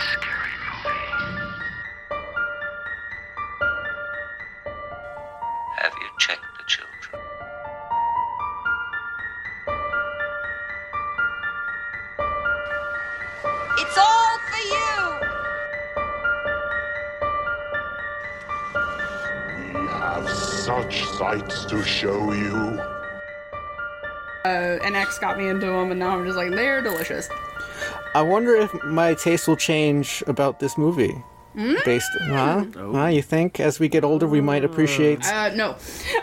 scary movie. Have you checked the children? It's all for you! We have such sights to show you. And X got me into them, and now I'm just like, they're delicious. I wonder if my taste will change about this movie. Based, you think as we get older we might appreciate? No.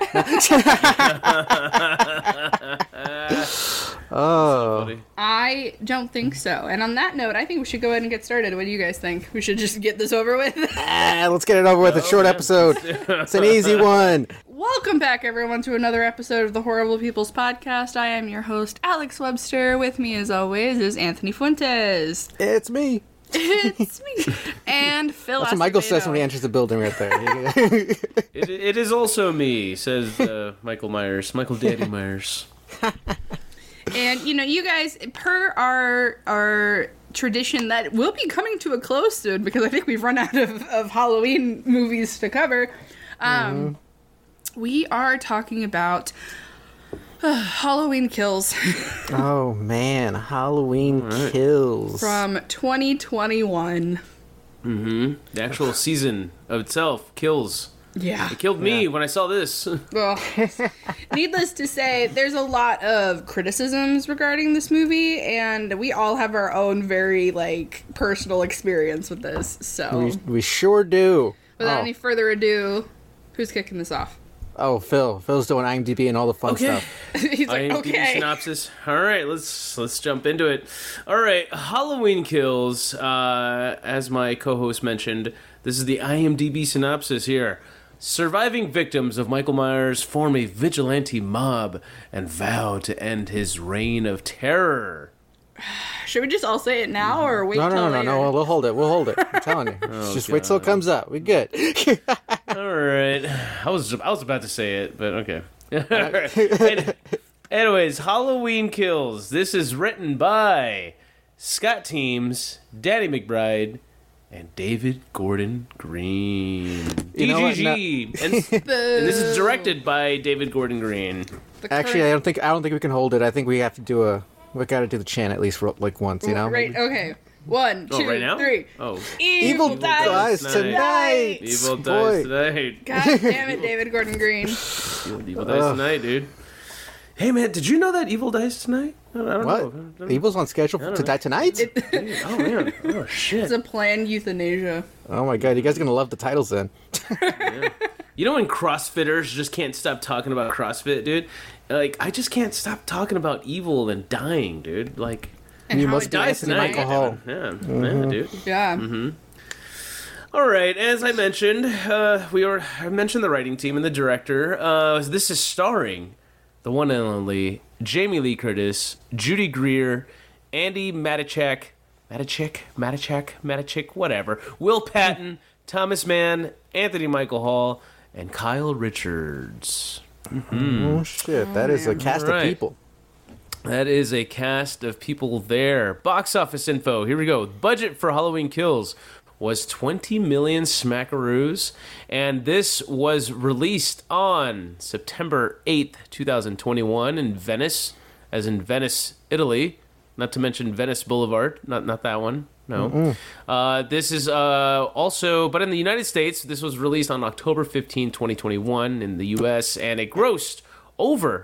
Oh, I don't think so. And on that note, I think we should go ahead and get started. What do you guys think? We should just get this over with? let's get it over with. A short episode. It's an easy one. Welcome back, everyone, to another episode of the Horrible People's Podcast. I am your host, Alex Webster. With me, as always, is Anthony Fuentes. It's me. It's me. And Phil That's what Michael says when he enters the building right there. It is also me, says Michael Myers. Michael Daddy Myers. And, you guys, per our tradition that will be coming to a close soon, because I think we've run out of Halloween movies to cover, we are talking about Halloween Kills. Oh, man. Halloween Kills. From 2021. The actual season of itself, Kills. Yeah. It killed me when I saw this. Well, needless to say, there's a lot of criticisms regarding this movie, and we all have our own very, personal experience with this, so... We sure do. Without any further ado, who's kicking this off? Oh, Phil. Phil's doing IMDb and all the fun stuff. He's like, IMDb okay. synopsis. All right, let's jump into it. All right, Halloween Kills. As my co-host mentioned, this is the IMDb synopsis here. Surviving victims of Michael Myers form a vigilante mob and vow to end his reign of terror. Should we just all say it now, or wait till later? No. We'll hold it. I'm telling you. Just wait till it comes up. We good. All right. I was about to say it, but okay. All right. Anyways, Halloween Kills. This is written by Scott Teems, Danny McBride, and David Gordon Green. DGG. And this is directed by David Gordon Green. Actually, I don't think we can hold it. I think we have to we gotta do the chant at least for once, Right, okay. 1, 2, right now? 3. Oh. Evil dies tonight. Evil dies tonight. God damn it, David Gordon Green. Evil dies tonight, dude. Hey, man, did you know that Evil dies tonight? I don't know. Evil's on schedule to die tonight? Oh, man. Oh, shit. It's a planned euthanasia. Oh, my God. You guys are going to love the titles then. Yeah. You know when CrossFitters just can't stop talking about CrossFit, dude? I just can't stop talking about evil and dying, dude. And you how must it be dies Anthony tonight. Michael Hall. Yeah, dude. Yeah. All right, as I mentioned, I mentioned the writing team and the director. This is starring the one and only Jamie Lee Curtis, Judy Greer, Andy Matichak, whatever, Will Patton, Thomas Mann, Anthony Michael Hall, and Kyle Richards. Oh, shit. That is a cast of people. That is a cast of people there. Box office info. Here we go. Budget for Halloween Kills was 20 million smackaroos, and this was released on September 8th, 2021 in Venice, as in Venice, Italy. Not to mention Venice Boulevard. Not that one. No. This is also, but in the United States, this was released on October 15, 2021 in the U.S., and it grossed over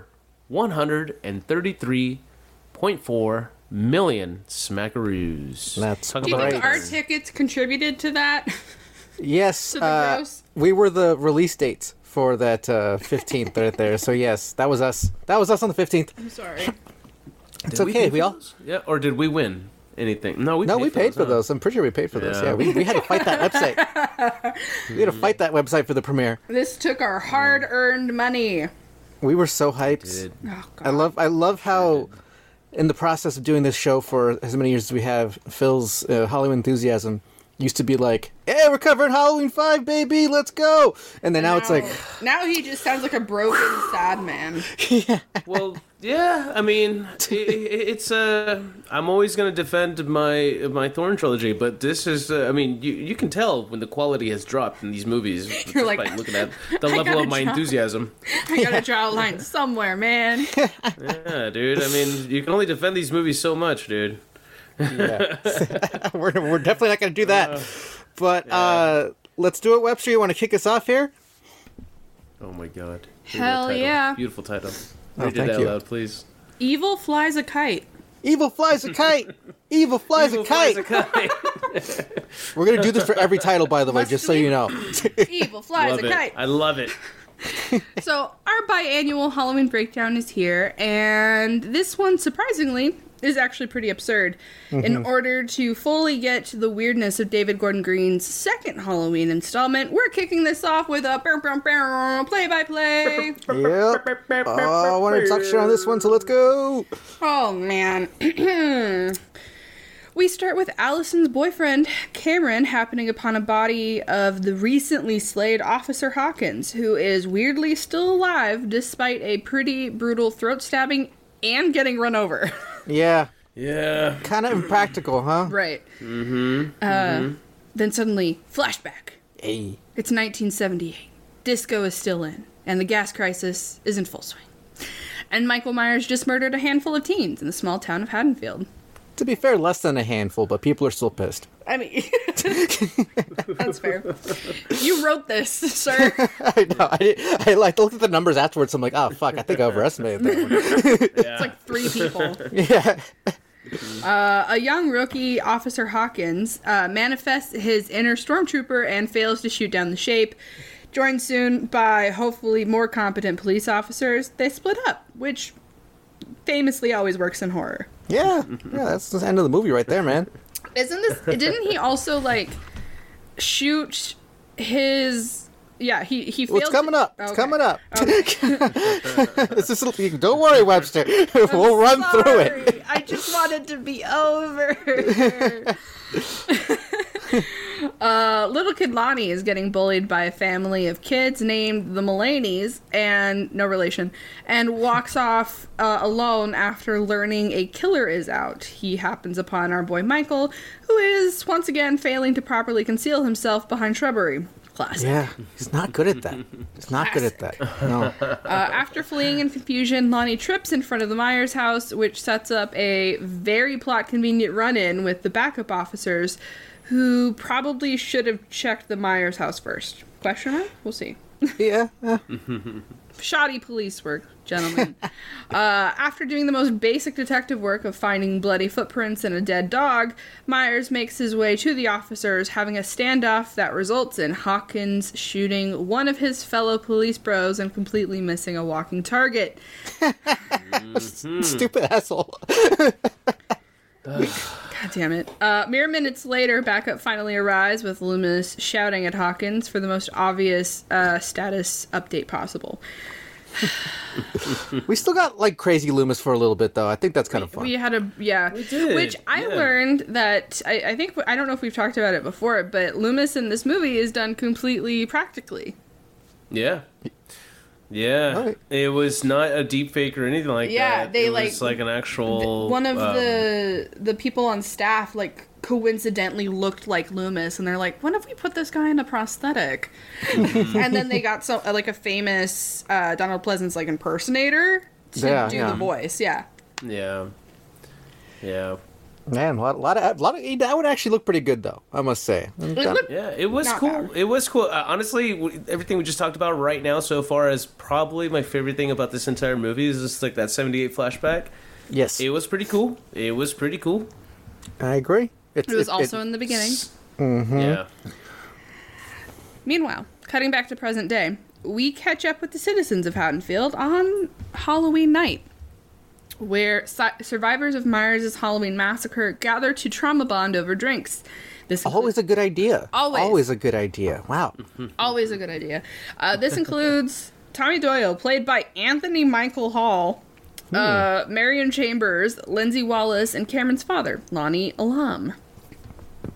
133.4 million smackaroos. That's Do you think our tickets contributed to that? Yes. To the gross? We were the release dates for that 15th right there. So, yes, that was us. That was us on the 15th. I'm sorry. It's okay. We all... Yeah, or did we win anything? No, we paid for those. I'm pretty sure we paid for those. Yeah, we had to fight that website. We had to fight that website for the premiere. This took our hard-earned money. We were so hyped. Oh, God. I love how, in the process of doing this show for as many years as we have, Phil's Hollywood enthusiasm used to be like, "Hey, we're covering Halloween 5, baby, let's go!" And then now it's like, now he just sounds like a broken, sad man. Well, yeah, I mean, it's I'm always going to defend my Thorn trilogy, but this is, I mean, you can tell when the quality has dropped in these movies You're just like, by looking at the level of my enthusiasm. I gotta draw a line somewhere, man. Yeah, dude. I mean, you can only defend these movies so much, dude. yeah. we're definitely not going to do that. But let's do it, Webster. You want to kick us off here? Oh my god. Hell Title. yeah. Beautiful title. Oh, Read it thank out you. loud, please. Evil flies a kite. Evil flies a kite. Evil flies a kite. We're going to do this for every title, by the way, Must just so we? you know. Evil flies Love a it. kite. I love it. So, our biannual Halloween breakdown is here, and this one, surprisingly, is actually pretty absurd. In order to fully get to the weirdness of David Gordon Green's second Halloween installment, we're kicking this off with a play-by-play. Yep. I want to talk shit on this one, so let's go. Oh, man. We start with Allison's boyfriend, Cameron, happening upon a body of the recently slayed Officer Hawkins, who is weirdly still alive despite a pretty brutal throat stabbing and getting run over. Yeah. Yeah. Kind of impractical, huh? Right. Then suddenly, flashback. Hey. It's 1978. Disco is still in, and the gas crisis is in full swing. And Michael Myers just murdered a handful of teens in the small town of Haddonfield. To be fair, less than a handful, but people are still pissed. I mean, that's fair. You wrote this, sir. I know. I looked at the numbers afterwards. I'm like, oh, fuck, I think I overestimated that one. It's like 3 people. Yeah. A young rookie, Officer Hawkins, manifests his inner stormtrooper and fails to shoot down the shape. Joined soon by hopefully more competent police officers, they split up, which famously always works in horror. Yeah. Yeah, that's the end of the movie right there, man. Didn't he also, like, shoot his... Yeah, he failed. Well, it's coming up. It's Okay. coming up. Okay. This is, don't worry, Webster. We'll run through it. Sorry, I just wanted to be over. Little kid Lonnie is getting bullied by a family of kids named the Mulaney's, and no relation, and walks off alone after learning a killer is out. He happens upon our boy Michael, who is once again failing to properly conceal himself behind shrubbery. Classic. Yeah, he's not good at that. He's not good at that. No. After fleeing in confusion, Lonnie trips in front of the Myers house, which sets up a very plot-convenient run-in with the backup officers, who probably should have checked the Myers house first. Question mark? We'll see. Yeah. Shoddy police work, gentlemen. After doing the most basic detective work of finding bloody footprints and a dead dog, Myers makes his way to the officers, having a standoff that results in Hawkins shooting one of his fellow police bros and completely missing a walking target. Stupid asshole. God damn it. Mere minutes later, backup finally arrives with Loomis shouting at Hawkins for the most obvious status update possible. We still got, like, Crazy Loomis for a little bit, though. I think that's kind of fun. We had we did, which I yeah. learned that, I think, I don't know if we've talked about it before, but Loomis in this movie is done completely practically. Yeah. Yeah. Right. It was not a deep fake or anything like Yeah, that. they, it like, was like an actual... One of the people on staff, like, coincidentally looked like Loomis, and they're like, when have we put this guy in a prosthetic? And then they got a famous Donald Pleasance, like, impersonator to do the voice. Yeah. Yeah. Yeah. Man, a lot of that would actually look pretty good, though, I must say. Yeah, it was Not cool. bad. It was cool. Honestly, everything we just talked about right now so far is probably my favorite thing about this entire movie is just like that 78 flashback. Yes, It was pretty cool. It was pretty cool. I agree. It was also in the beginning. Yeah. Meanwhile, cutting back to present day, we catch up with the citizens of Haddonfield on Halloween night, where survivors of Myers' Halloween massacre gather to trauma bond over drinks. This always a good idea. Always a good idea. Wow. always a good idea. This includes Tommy Doyle, played by Anthony Michael Hall, Marion Chambers, Lindsay Wallace, and Cameron's father, Lonnie Elam.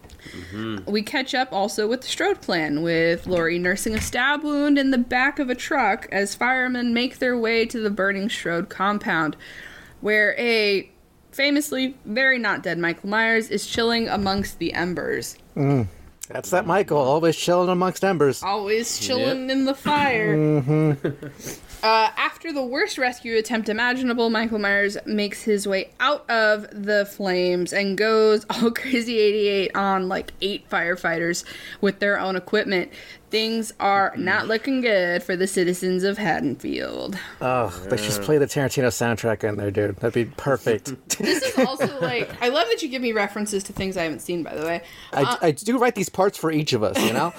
We catch up also with the Strode clan, with Lori nursing a stab wound in the back of a truck as firemen make their way to the burning Strode compound, where a famously very not dead Michael Myers is chilling amongst the embers. That's that Michael, always chilling amongst embers. Always chilling in the fire. After the worst rescue attempt imaginable, Michael Myers makes his way out of the flames and goes all crazy 88 on like 8 firefighters with their own equipment. Things are not looking good for the citizens of Haddonfield. Oh, they should just play the Tarantino soundtrack in there, dude. That'd be perfect. This is also like, I love that you give me references to things I haven't seen, by the way. I do write these parts for each of us, you know?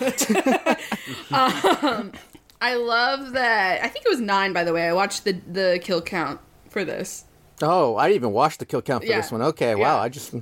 I love that. I think it was 9, by the way. I watched the kill count for this. Oh, I didn't even watch the kill count for Yeah. this one. Okay, Yeah. wow. I just...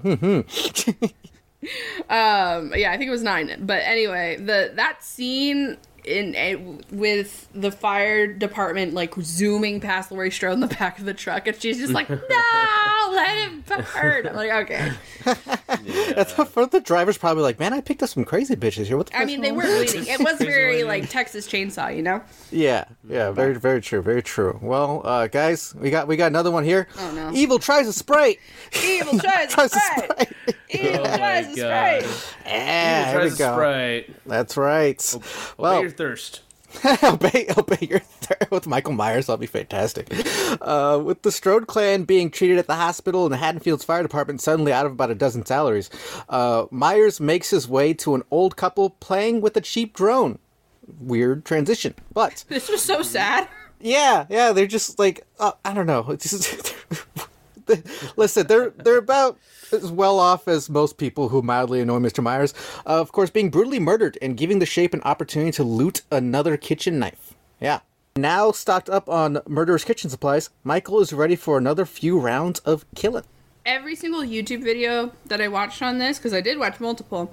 Yeah, I think it was 9. But anyway, that scene with the fire department like zooming past Laurie Strode in the back of the truck, and she's just like, "No, let him burn." I'm like, okay. That's for the driver's probably like, man, I picked up some crazy bitches here. What the I mean, they were bleeding. It was very like Texas Chainsaw, you know. Yeah, very, very true, very true. Well, guys, we got another one here. Oh no! Evil tries a Sprite. Evil tries to Sprite. Evil tries to Sprite. Yeah, here we go. Sprite. That's right. Obey your thirst. obey your thirst with Michael Myers. That'll be fantastic. With the Strode clan being treated at the hospital and the Haddonfield's fire department suddenly out of about a dozen salaries, Myers makes his way to an old couple playing with a cheap drone. Weird transition, but This was so sad. yeah, they're just like I don't know. It's just, listen, they're about as well off as most people who mildly annoy Mr. Myers. Of course, being brutally murdered and giving the Shape an opportunity to loot another kitchen knife. Yeah. Now stocked up on murderous kitchen supplies, Michael is ready for another few rounds of killing. Every single YouTube video that I watched on this, because I did watch multiple,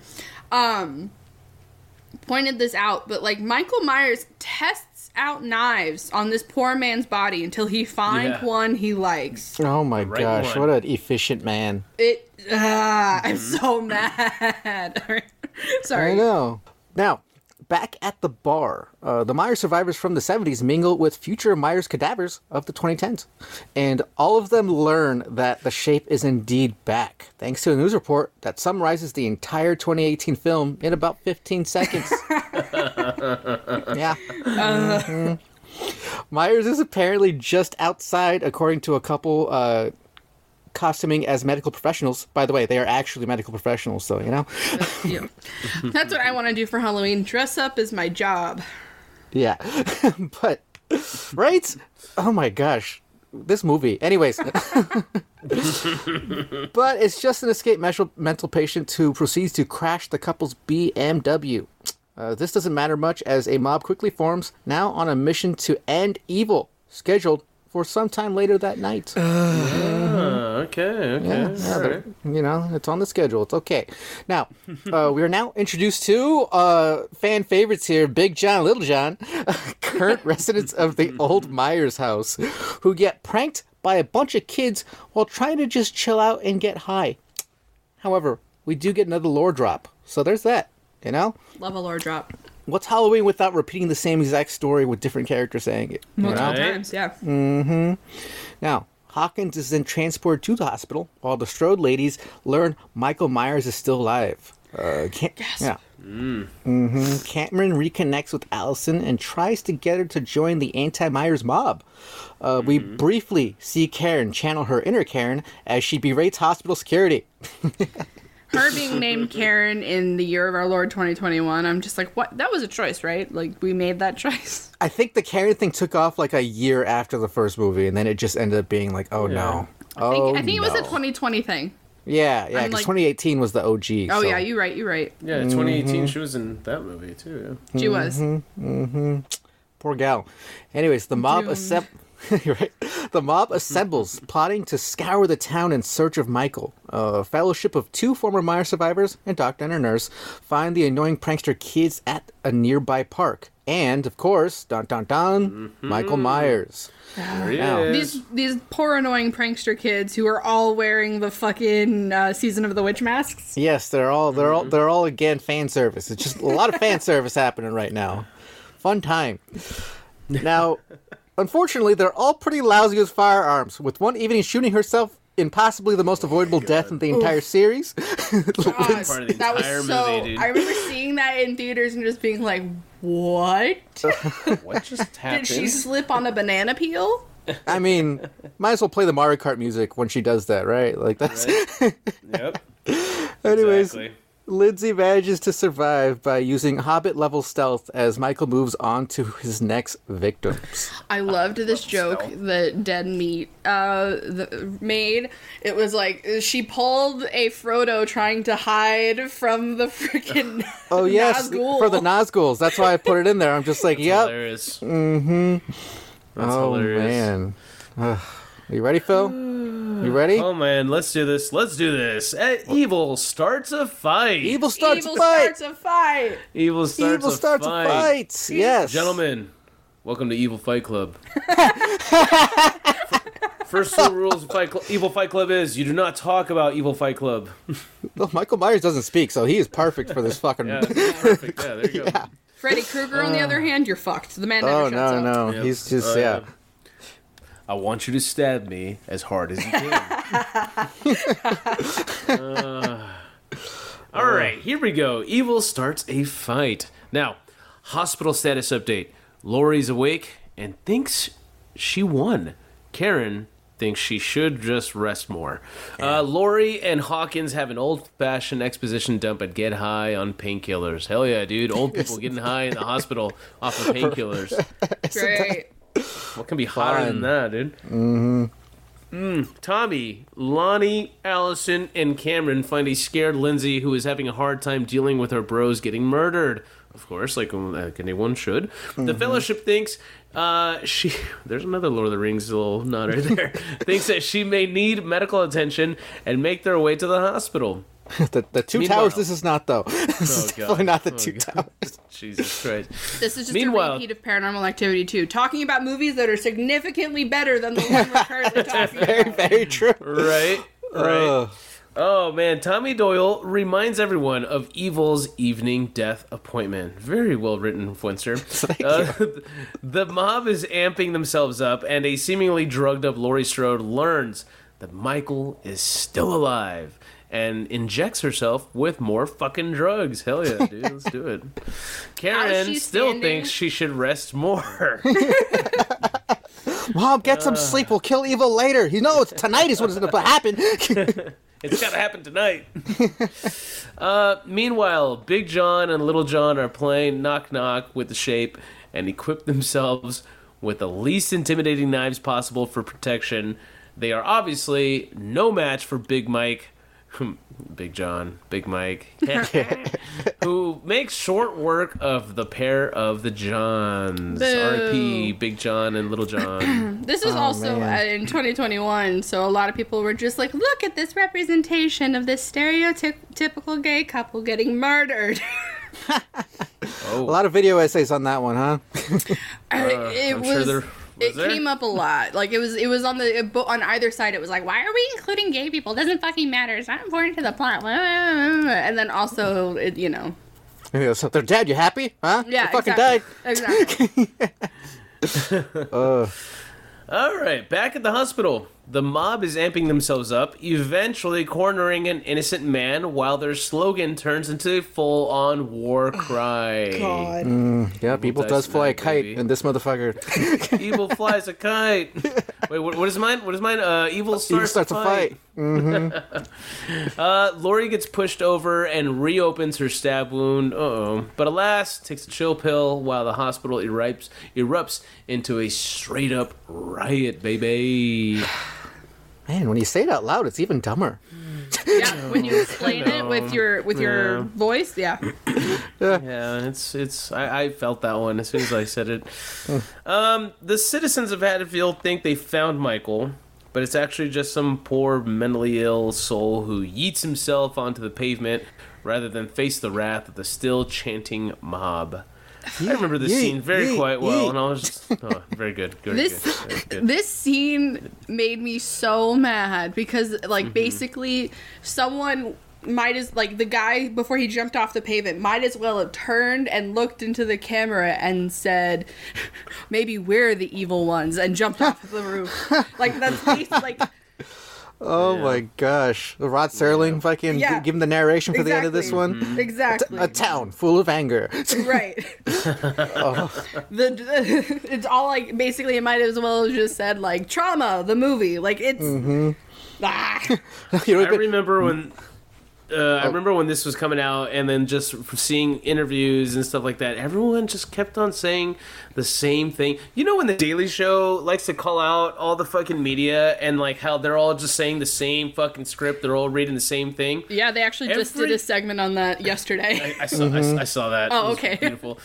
pointed this out, but like Michael Myers tests out knives on this poor man's body until he finds one he likes. Oh my Right gosh, one. what an efficient man. I'm so mad. Sorry. I know. Now, back at the bar, the Myers survivors from the 70s mingle with future Myers cadavers of the 2010s. And all of them learn that the Shape is indeed back, thanks to a news report that summarizes the entire 2018 film in about 15 seconds. Yeah. Mhm. Myers is apparently just outside, according to a couple costuming as medical professionals. By the way, they are actually medical professionals, so, you know? Yeah. That's what I want to do for Halloween. Dress up is my job. Yeah. But, right? Oh my gosh. This movie. Anyways. But it's just an escaped mental patient who proceeds to crash the couple's BMW. This doesn't matter much as a mob quickly forms, now on a mission to end evil, scheduled for sometime later that night. Okay. Yeah, All right. you know, it's on the schedule. It's okay. Now, we are now introduced to fan favorites here, Big John, Little John, current residents of the old Myers house, who get pranked by a bunch of kids while trying to just chill out and get high. However, we do get another lore drop, so there's that, you know? Love a lore drop. What's Halloween without repeating the same exact story with different characters saying it? You Multiple know? times, yeah. Now, Hawkins is then transported to the hospital while the Strode ladies learn Michael Myers is still alive. Yes. Yeah. Cameron reconnects with Allison and tries to get her to join the anti-Myers mob. We briefly see Karen channel her inner Karen as she berates hospital security. Her being named Karen in the year of our Lord 2021, I'm just like, what? That was a choice, right? Like, we made that choice. I think the Karen thing took off like a year after the first movie, and then it just ended up being like, oh no. I think it was a 2020 thing. Yeah, I'm because like- 2018 was the OG. Oh, so. yeah, you're right. Yeah, 2018, she was in that movie too. Yeah. She was. Poor gal. Anyways, the mob Doomed. You're right. The mob assembles, plotting to scour the town in search of Michael. A fellowship of 2 former Myers survivors and doctor and a nurse find the annoying prankster kids at a nearby park. And, of course, dun dun dun, Michael Myers. There he Now, is. These poor annoying prankster kids who are all wearing the fucking Season of the Witch masks. Yes, they're all again fan service. It's just a lot of fan service happening right now. Fun time. Now, unfortunately, they're all pretty lousy with firearms, with one even shooting herself in possibly the most avoidable death in the entire series. God, Part of the that was entire so. movie, dude. I remember seeing that in theaters and just being like, "What? What just Did happened? she slip on a banana peel?" I mean, might as well play the Mario Kart music when she does that, right? Like that's. Right? Yep. Anyways, Exactly. Lindsay manages to survive by using Hobbit-level stealth as Michael moves on to his next victims. I loved this joke stealth. that Dead Meat made. It was like she pulled a Frodo trying to hide from the freaking Oh yes, Nazgul. for the Nazguls. That's why I put it in there. I'm just like, yep. Hilarious. That's Oh hilarious. man. Ugh. You ready, Phil? You ready? Oh man, let's do this. Let's do this. Evil starts a fight. Evil starts Evil a fight. starts a fight. Evil starts Evil a starts fight. a fight. Yes, Gentlemen, welcome to Evil Fight Club. First 2 rules of Evil Fight Club is you do not talk about Evil Fight Club. Well, Michael Myers doesn't speak, so he is perfect for this fucking. Yeah, perfect. Yeah, there you go. Freddy Krueger, on the other hand, you're fucked. The man never Oh shuts up. no, Yep. he's just Oh, yeah. I want you to stab me as hard as you can. All right, here we go. Evil starts a fight. Now, hospital status update. Lori's awake and thinks she won. Karen thinks she should just rest more. Lori and Hawkins have an old-fashioned exposition dump at Get High on painkillers. Hell yeah, dude. Old people getting high in the hospital off of painkillers. Great. What can be hotter than that, dude? Tommy, Lonnie, Allison, and Cameron find a scared Lindsay who is having a hard time dealing with her bros getting murdered. Of course, like anyone should. The Fellowship thinks she... There's another Lord of the Rings little nod right there. Thinks that she may need medical attention and make their way to the hospital. The 2 Meanwhile- towers. This is not though. This is God. definitely not the Oh, 2 God. towers. Jesus Christ. This is just Meanwhile- a repeat of Paranormal Activity 2, talking about movies that are significantly better than the one we're currently talking Very, about. very true. Right? Ugh. Oh man, Tommy Doyle reminds everyone of Evil's evening death appointment. Very well written, Fwenster. The mob is amping themselves up, and a seemingly drugged up Laurie Strode learns that Michael is still alive and injects herself with more fucking drugs. Hell yeah, dude, let's do it. Karen she still standing? thinks she should rest more. Mom, get some sleep. We'll kill Evil later. You know, it's tonight is what's going to happen. It's gotta happen tonight. Meanwhile, Big John and Little John are playing knock knock with the Shape and equip themselves with the least intimidating knives possible for protection. They are obviously no match for Big Mike, Big John, Big Mike, who makes short work of the pair of the Johns. Boo. R.I.P. Big John and Little John. This is also man. in 2021, so a lot of people were just like, look at this representation of this stereotypical gay couple getting murdered. A lot of video essays on that one, huh? It I'm was. sure there It there? came up a lot. Like it was on on either side. It was like, why are we including gay people? It doesn't fucking matter. It's not important to the plot. And then also, Yeah, so they're dead. You happy? Huh? yeah, They fucking died. Exactly. All right, back at the hospital. The mob is amping themselves up, eventually cornering an innocent man while their slogan turns into a full-on war cry. Yeah, people dice does fly a tonight, kite baby. in this motherfucker. Evil flies a kite. Wait, what is mine? What is mine? Evil starts, Starts a fight. Lori gets pushed over and reopens her stab wound. But alas, takes a chill pill while the hospital erupts into a straight-up riot, baby. Man, when you say it out loud, it's even dumber. Yeah, when you explain it with your voice, yeah. Yeah, it's. I felt that one as soon as I said it. The citizens of Haddonfield think they found Michael, but it's actually just some poor mentally ill soul who yeets himself onto the pavement rather than face the wrath of the still chanting mob. I remember this scene quite well, and I was just, very good. Very good. This scene made me so mad because, like, basically, someone the guy before he jumped off the pavement might as well have turned and looked into the camera and said, "Maybe we're the evil ones," and jumped off the roof. Like, that's basically, like. Oh my gosh. Rod Serling fucking give him the narration for the end of this one. Exactly. A town full of anger. Right. It's all like, basically it might as well have just said like Trauma, the movie. Like it's I remember when I remember when this was coming out, and then just seeing interviews and stuff like that, everyone just kept on saying the same thing. You know when The Daily Show likes to call out all the fucking media and like how they're all just saying the same fucking script, they're all reading the same thing? Yeah, they actually just did a segment on that yesterday. I saw that. Oh, okay. Beautiful.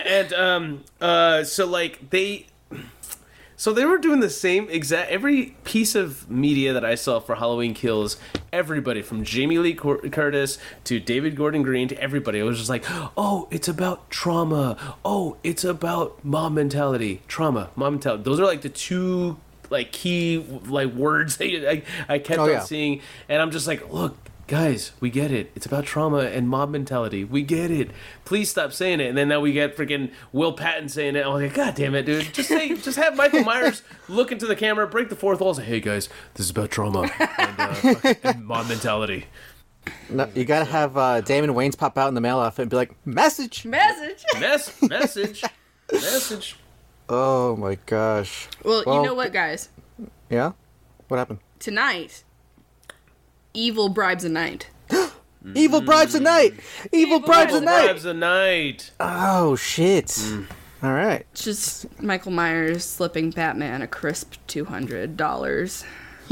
So like So they were doing the same exact... Every piece of media that I saw for Halloween Kills, everybody from Jamie Lee Curtis to David Gordon Green to everybody, it was just like, oh, it's about trauma. Oh, it's about mob mentality. Trauma, mob mentality. Those are like the two like key like words that I kept on seeing. And I'm just like, look, guys, we get it. It's about trauma and mob mentality. We get it. Please stop saying it. And then now we get freaking Will Patton saying it. I'm like, God damn it, dude. Just have Michael Myers look into the camera, break the fourth wall, and say, hey guys, this is about trauma and mob mentality. No, you gotta have Damon Wayans pop out in the male outfit and be like, message. Message. Oh my gosh. Well, you know what, guys? Yeah? What happened? Tonight, Evil bribes a knight. Evil bribes a knight! Evil bribes a knight! Oh, shit. All right. It's just Michael Myers slipping Batman a crisp $200.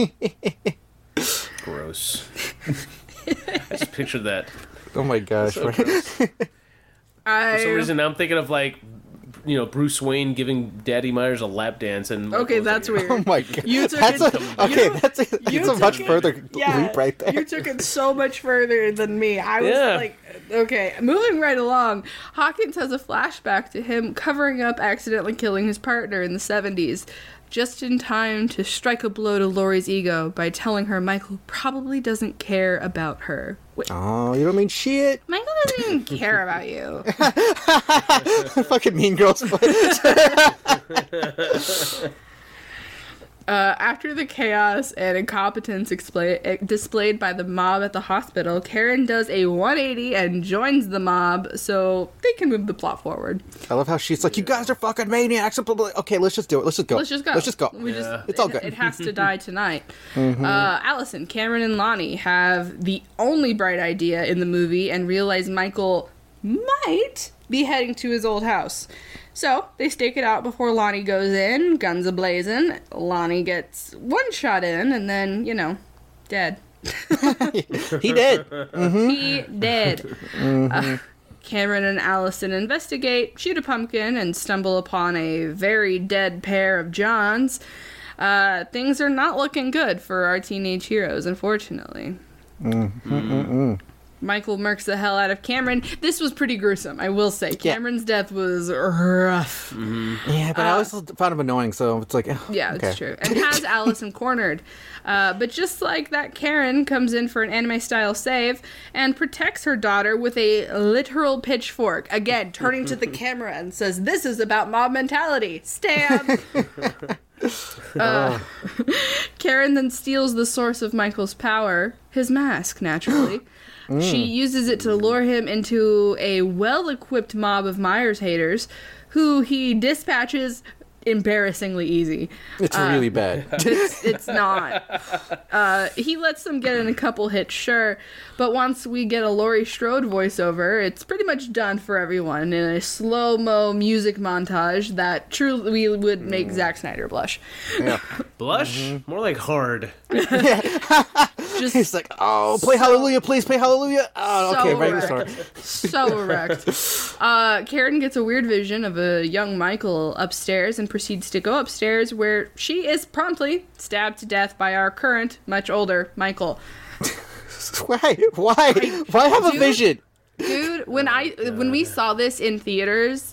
Gross. I just pictured that. Oh my gosh. So for some reason, I'm thinking of like, Bruce Wayne giving Daddy Myers a lap dance, and okay, that's weird. Oh my god, you took that's a much further leap right there. You took it so much further than me. I was like, okay, moving right along. Hawkins has a flashback to him covering up accidentally killing his partner in the 70s, just in time to strike a blow to Laurie's ego by telling her Michael probably doesn't care about her. Wait. Oh, you don't mean shit. Michael doesn't even care about you. Fucking Mean Girls. After the chaos and incompetence displayed by the mob at the hospital, Karen does a 180 and joins the mob so they can move the plot forward. I love how she's like, you guys are fucking maniacs. Okay, let's just do it. Let's just go. It's all good. It has to die tonight. Allison, Cameron, and Lonnie have the only bright idea in the movie and realize Michael might be heading to his old house. So, they stake it out before Lonnie goes in, guns a-blazing. Lonnie gets one shot in, and then, dead. He did. He did. Cameron and Allison investigate, shoot a pumpkin, and stumble upon a very dead pair of Johns. Things are not looking good for our teenage heroes, unfortunately. Michael murks the hell out of Cameron. This was pretty gruesome, I will say. Cameron's death was rough. Yeah, but I always found him annoying, so it's like... yeah, it's true. And has Allison cornered. But just like that, Karen comes in for an anime-style save and protects her daughter with a literal pitchfork. Again, turning to the camera and says, this is about mob mentality. Stab! Karen then steals the source of Michael's power, his mask, naturally. She uses it to lure him into a well-equipped mob of Myers haters, who he dispatches embarrassingly easy. It's really bad. It's not. He lets them get in a couple hits, sure, but once we get a Laurie Strode voiceover, it's pretty much done for everyone in a slow-mo music montage that truly would make Zack Snyder blush. Yeah. Blush? More like hard. Just He's like, oh, play Hallelujah, please, play Hallelujah. Oh, so okay, right. erect. Sorry. So erect. Karen gets a weird vision of a young Michael upstairs and proceeds to go upstairs where she is promptly stabbed to death by our current, much older Michael. Why? Why have a Dude, vision? Dude, when we saw this in theaters,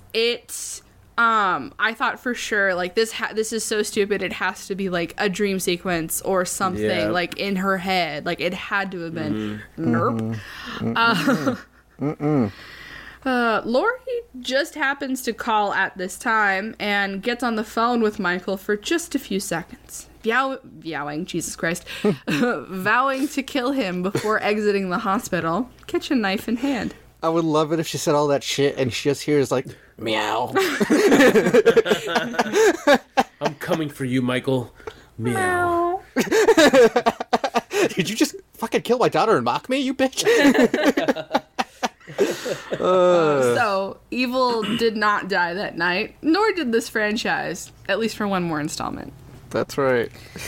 I thought for sure like this is so stupid. It has to be like a dream sequence or something Yeah. like in her head. Like it had to have been. Nope. Lori just happens to call at this time and gets on the phone with Michael for just a few seconds. Vowing, Jesus Christ, vowing to kill him before exiting the hospital, kitchen knife in hand. I would love it if she said all that shit and she just hears like, meow. I'm coming for you, Michael. Meow. Did you just fucking kill my daughter and mock me, you bitch? So, Evil did not die that night, nor did this franchise, at least for one more installment. That's right.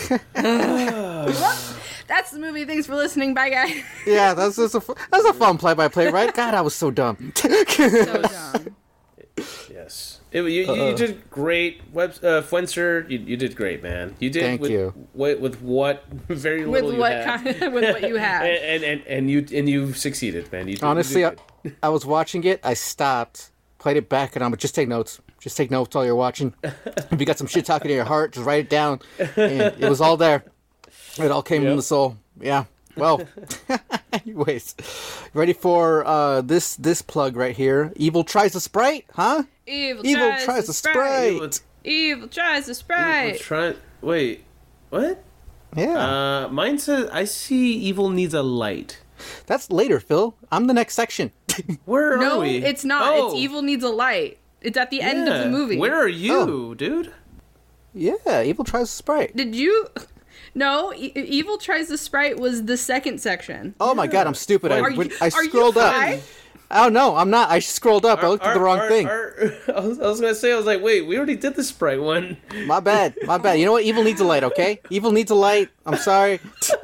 That's the movie. Thanks for listening. Bye, guys. Yeah, that's a fun play-by-play, right? God, I was so dumb. So dumb. Yes. You did great, Fwenser. You did great, man. You did. Thank you. With what very With little what you had. with what you had. and you succeeded, man. Honestly, you did good. I was watching it, I stopped, played it back, and I'm like, just take notes. Just take notes while you're watching. If you got some shit talking in your heart, just write it down. And it was all there. It all came from the soul. Yeah. Well, anyways, ready for this plug right here? Evil tries a Sprite, huh? Evil tries a Sprite. Evil tries a Sprite. Wait, what? Yeah. Mine says I see Evil needs a light. That's later, Phil. I'm the next section. Where are No, we? it's not. Oh, It's Evil needs a light. It's at the end of the movie. Where are you, dude? Yeah, Evil tries a Sprite. Did you? No, Evil tries the Sprite was the second section. Oh my god, I'm stupid. Are I you scrolled up. high? Oh no, I'm not. I scrolled up. I looked at the wrong thing. I was gonna say, I was like, wait, we already did the Sprite one. My bad. You know what? Evil needs a light, okay? Evil needs a light. I'm sorry.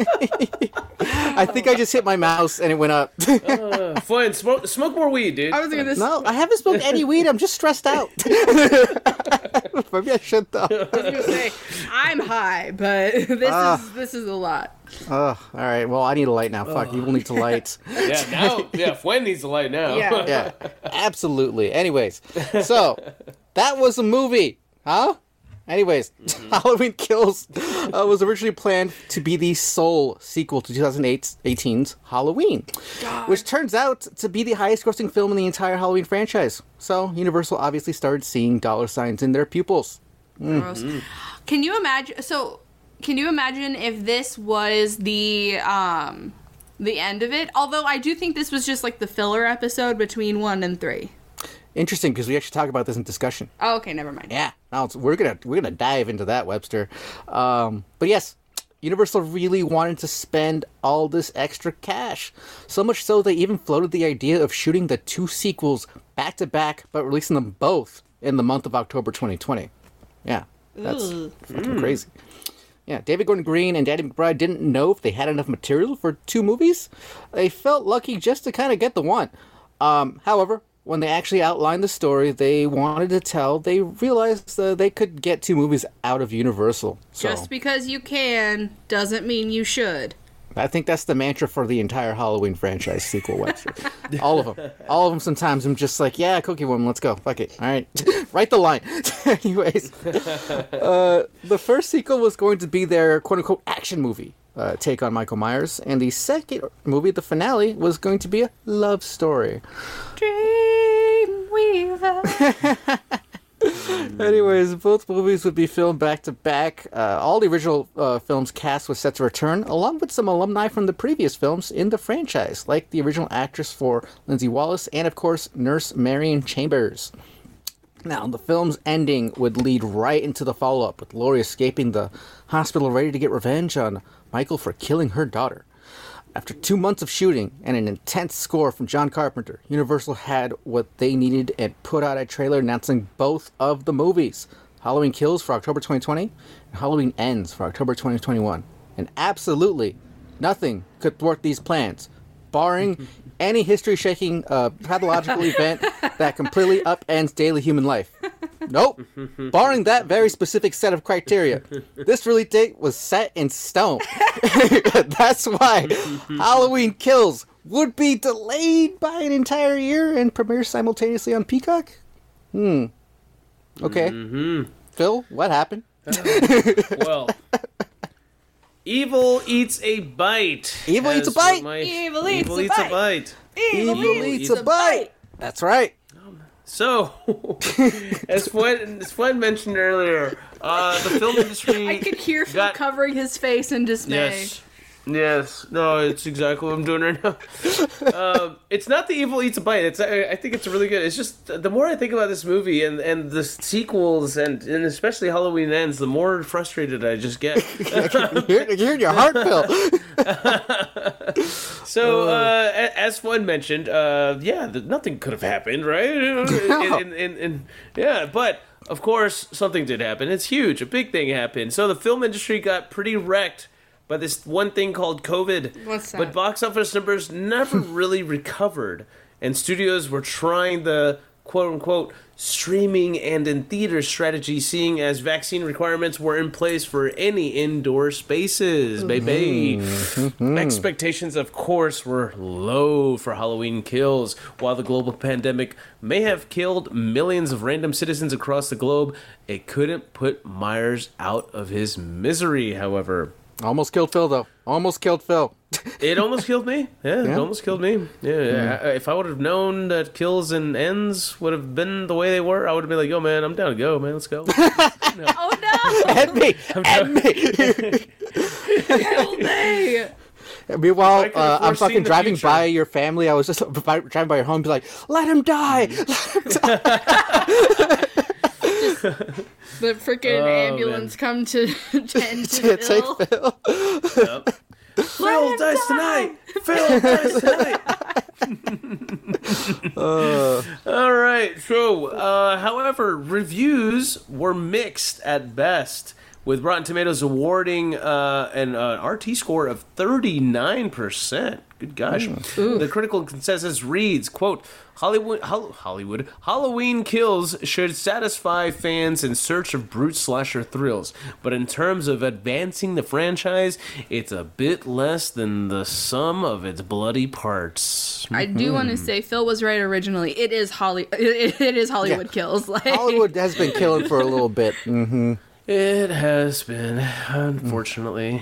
I think I just hit my mouse and it went up. Fine, smoke more weed, dude. I was gonna. No, I haven't smoked any weed. I'm just stressed out. Maybe I should though. I was gonna say I'm high, but this is a lot. All right. Well, I need a light now. Fuck, Evil needs a light. Fwen needs a light now. Yeah. Yeah, absolutely. Anyways, so that was a movie, huh? Anyways, Halloween Kills was originally planned to be the sole sequel to 2018's Halloween, which turns out to be the highest grossing film in the entire Halloween franchise. So Universal obviously started seeing dollar signs in their pupils. Gross. Can you imagine? So, can you imagine if this was the end of it? Although I do think this was just like the filler episode between 1 and 3. Interesting, because we actually talk about this in discussion. Oh, okay, never mind. Yeah, now we're gonna dive into that, Webster. But yes, Universal really wanted to spend all this extra cash, so much so they even floated the idea of shooting the 2 sequels back to back, but releasing them both in the month of October 2020. Yeah, that's fucking crazy. Yeah, David Gordon Green and Danny McBride didn't know if they had enough material for 2 movies. They felt lucky just to kind of get the one. However, when they actually outlined the story they wanted to tell, they realized they could get 2 movies out of Universal. So Just because you can doesn't mean you should. I think that's the mantra for the entire Halloween franchise sequel, Webster. All of them. Sometimes I'm just like, yeah, Cookie Woman, let's go. Fuck it. All right. Write the line. Anyways, the first sequel was going to be their quote-unquote action movie. Take on Michael Myers, and the second movie, the finale, was going to be a love story. Dreamweaver. Anyways, both movies would be filmed back to back. All the original films cast was set to return, along with some alumni from the previous films in the franchise, like the original actress for Lindsay Wallace and, of course, Nurse Marion Chambers. Now, the film's ending would lead right into the follow-up, with Laurie escaping the hospital ready to get revenge on Michael for killing her daughter. After 2 months of shooting and an intense score from John Carpenter, Universal had what they needed and put out a trailer announcing both of the movies. Halloween Kills for October 2020 and Halloween Ends for October 2021. And absolutely Nothing could thwart these plans, barring any history-shaking pathological event that completely upends daily human life. Nope. Barring that very specific set of criteria, this release date was set in stone. That's why Halloween Kills would be delayed by an entire year and premiere simultaneously on Peacock? Okay. Phil, what happened? Well, evil eats a bite. Evil eats a bite. Evil eats a eats a bite. bite. Evil eats a bite. That's right. So, as Flynn mentioned earlier, the film industry. I could hear Phil covering his face in dismay. Yes. No, it's exactly what I'm doing right now. It's not the evil eats a bite. I think it's really good. It's just the more I think about this movie and the sequels and especially Halloween Ends, the more frustrated I just get. You're in your heart, Phil. So, as Flynn mentioned, nothing could have happened, right? Yeah, but of course something did happen. It's huge. A big thing happened. So the film industry got pretty wrecked by this one thing called COVID. What's that? But box office numbers never really recovered, and studios were trying the quote-unquote streaming and in theater strategy, seeing as vaccine requirements were in place for any indoor spaces, baby. Expectations, of course, were low for Halloween Kills. While the global pandemic may have killed millions of random citizens across the globe, it couldn't put Myers out of his misery, however. Almost killed Phil, though. Almost killed Phil. It almost killed me. Yeah, it almost killed me. Yeah. If I would have known that Kills and Ends would have been the way they were, I would have been like, yo, man, I'm down to go, man. Let's go. Oh, no! And me! And me! Kill me! Meanwhile, I could have I'm foreseen fucking the driving future. by your family. I was just driving by your home and be like, let him die! The freaking ambulance come to tend to Take Phil. Phil. Yep. Phil dies tonight. Phil dies tonight. All right. So, however, reviews were mixed at best, with Rotten Tomatoes awarding an RT score of 39%. Good gosh. The critical consensus reads, quote, Halloween Kills should satisfy fans in search of brute slasher thrills, but in terms of advancing the franchise, it's a bit less than the sum of its bloody parts. I do want to say Phil was right originally. It is It is Hollywood Kills. Like Hollywood has been killing for a little bit. It has been, unfortunately.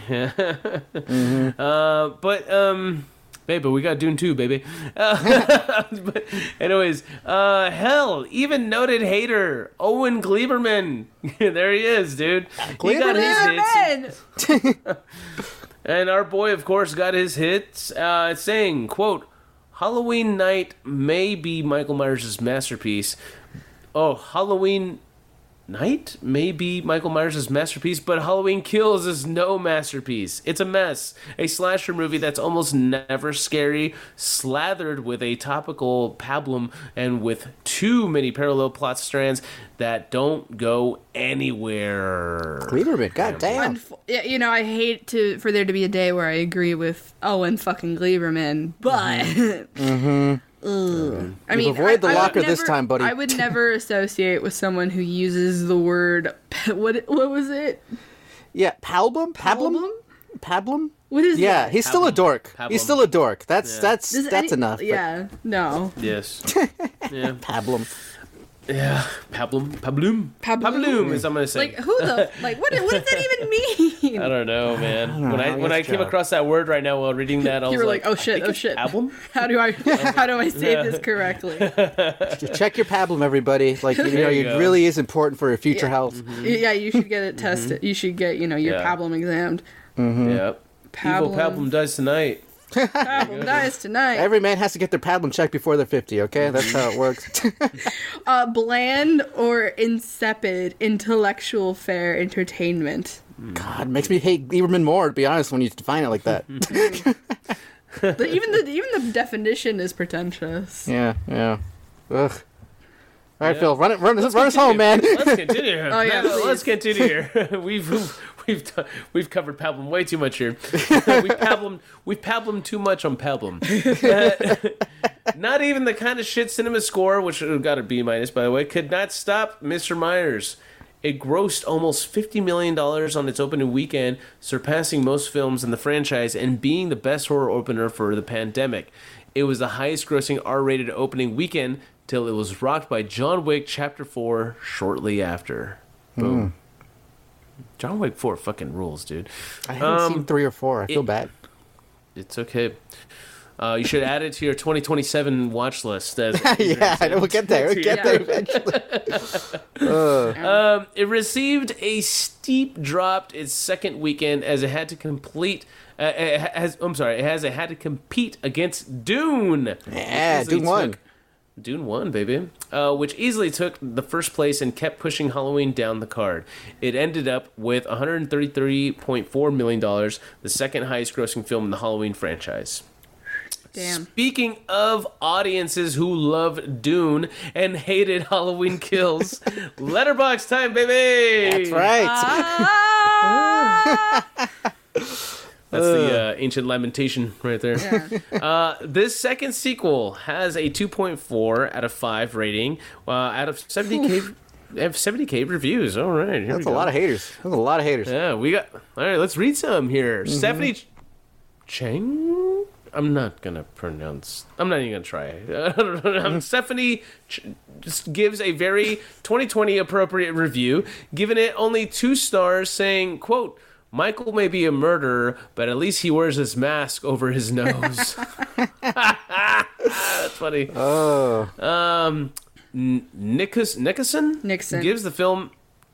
Baby, we got Dune 2, baby. But anyways, hell, even noted hater Owen Gleiberman. There he is, dude. He got his hits. And our boy, of course, got his hits, saying, quote, Halloween Night may be Michael Myers' masterpiece. Oh, Halloween Night may be Michael Myers' masterpiece, but Halloween Kills is no masterpiece. It's a mess. A slasher movie that's almost never scary, slathered with a topical pablum and with too many parallel plot strands that don't go anywhere. Gleiberman, goddamn. Yeah, I hate for there to be a day where I agree with Owen fucking Gleiberman, but I mean, avoid the I would locker this never- time, buddy. I would never associate with someone who uses the word what was it? Yeah, Pablum? What is Yeah, that? he's still a dork. Pablum. He's still a dork. That's Does any- enough. but Yeah, no. Yes. Yeah. Pablum. Yeah. Pablum is I'm gonna say. Like who the what does that even mean? I don't know, man. know. When I Nice came job. across that word right now while reading that, I was You were like, like, oh shit. Pablum? How do I say this correctly? Check your Pablum, everybody. Like, you it go. really is important for your future health. Yeah, you should get it tested. You should get your Yeah. pablum examined. Yep. Evil Pablum dies tonight. Pablum dies tonight. Every man has to get their Pablum checked before they're 50, okay? That's how it works. Bland or insipid intellectual fare entertainment. God, makes me hate Lieberman more, to be honest, when you define it like that. Even the definition is pretentious. Yeah. Ugh. All right, Phil, run us home, man. Let's continue. Oh, yeah, No, let's please. continue here. We've covered Pablum way too much here. We've Pablum too much on Pablum. Not even the kind of shit cinema score, which got a B minus by the way, could not stop Mr. Myers. It grossed almost $50 million on its opening weekend, surpassing most films in the franchise and being the best horror opener for the pandemic. It was the highest grossing R-rated opening weekend till it was rocked by John Wick Chapter 4 shortly after. Boom. John Wick 4 fucking rules, dude. I haven't seen 3 or 4. I feel bad. It's okay. You should add it to your 2027 watch list. As Yeah, we'll get there. We'll get there eventually. It received a steep drop its second weekend as it had to complete. It had to compete against Dune. Yeah, Dune won. Dune 1, baby. Which easily took the first place and kept pushing Halloween down the card. It ended up with $133.4 million, the second highest grossing film in the Halloween franchise. Damn. Speaking of audiences who loved Dune and hated Halloween Kills, Letterboxd time, baby! That's right. That's the ancient lamentation right there. Yeah. This second sequel has a 2.4 out of 5 rating out of 70K reviews. All right. That's a lot of haters. That's a lot of haters. Yeah, we got... All right, let's read some here. Stephanie Chang? I'm not even going to try. Stephanie just gives a very 2020 appropriate review, giving it only 2 stars, saying, quote, Michael may be a murderer, but at least he wears his mask over his nose. That's funny. Oh. Nixon gives the film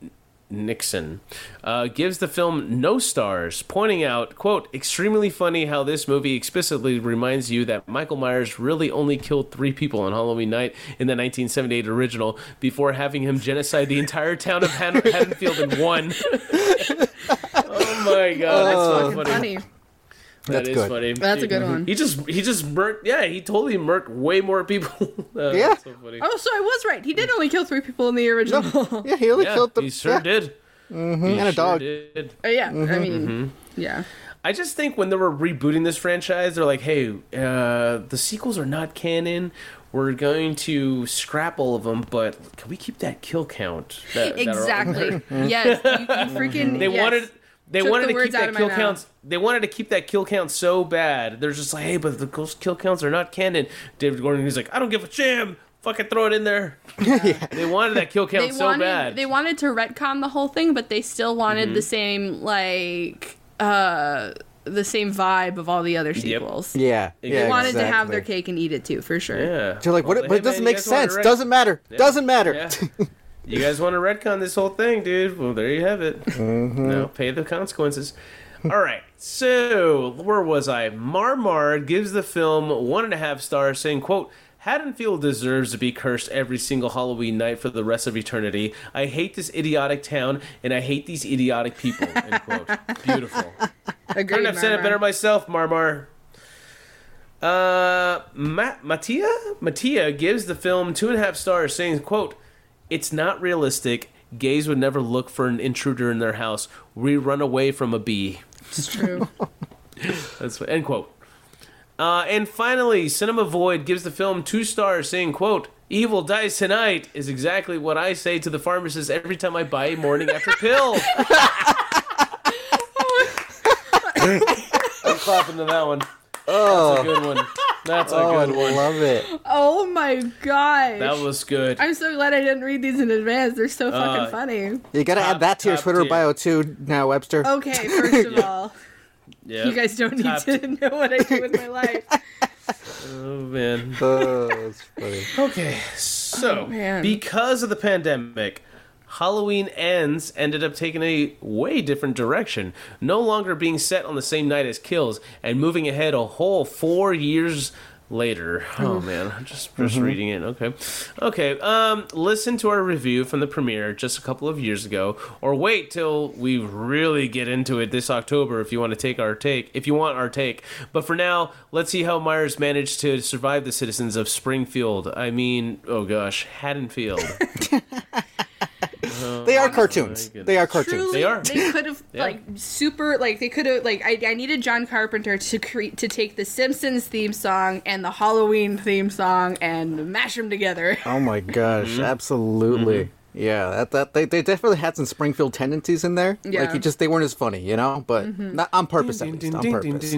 no stars, pointing out, quote, extremely funny how this movie explicitly reminds you that Michael Myers really only killed 3 people on Halloween night in the 1978 original before having him genocide the entire town of Haddonfield in one. Oh my god, that's so funny. That's That is good. funny. That's a good one. He just murked. Yeah, he totally murked way more people. Yeah. That's so funny. Oh, so I was right. He did only kill 3 people in the original. Yeah, he only killed them. He sure did. And a dog. Did. Yeah, I mean, yeah. I just think when they were rebooting this franchise, they're like, hey, the sequels are not canon. We're going to scrap all of them, but can we keep that kill count? Exactly. Yes, you freaking. They yes. wanted Took to the keep words out that of my kill mouth. count. They wanted to keep that kill count so bad. They're just like, hey, but the kill counts are not canon. David Gordon, he's like, I don't give a damn. Fucking throw it in there. They wanted that kill count so bad. They wanted to retcon the whole thing, but they still wanted the same the same vibe of all the other sequels. Yeah. They Yeah, They wanted to have exactly. their cake and eat it too, for sure. Yeah. They're like, what? Well, But hey, it doesn't man, make you guys wanna sense. Doesn't matter. Doesn't matter. Yeah. You guys want to retcon this whole thing, dude? Well, there you have it. Now pay the consequences. All right. So, where was I? Marmar gives the film 1.5 stars, saying, quote, Haddonfield deserves to be cursed every single Halloween night for the rest of eternity. I hate this idiotic town, and I hate these idiotic people, end quote. Beautiful. Agreed, Couldn't have said it Marmar. better myself, Marmar. Mattia gives the film 2.5 stars, saying, quote, it's not realistic. Gays would never look for an intruder in their house. We run away from a bee. It's true. That's end quote. And finally, Cinema Void gives the film 2 stars, saying, quote, evil dies tonight is exactly what I say to the pharmacist every time I buy a morning after pill. I'm clapping to that one. That's a good one. That's a good I one. love it. Oh my gosh. That was good. I'm so glad I didn't read these in advance. They're so fucking funny. You gotta Top- add that to your top Twitter tier. bio too, now, Webster. Okay, first of all, Yeah. you guys don't need Top to know what I do with my life. Oh, man. Oh, that's funny. Okay, so man. because of the pandemic, Halloween Ends ended up taking a way different direction, no longer being set on the same night as Kills and moving ahead a whole 4 years later. Oh man, I'm just reading it. Okay. Listen to our review from the premiere just a couple of years ago, or wait till we really get into it this October if you want to take our take. If you want our take, but for now, let's see how Myers managed to survive the citizens of Springfield. I mean, oh gosh, Haddonfield. They are cartoons. They are cartoons. Truly, They are. They could have they could have I needed John Carpenter to take the Simpsons theme song and the Halloween theme song and mash them together. Oh my gosh, absolutely. Yeah, they definitely had some Springfield tendencies in there. Yeah. Like they weren't as funny, you know, but not on purpose at least. On purpose.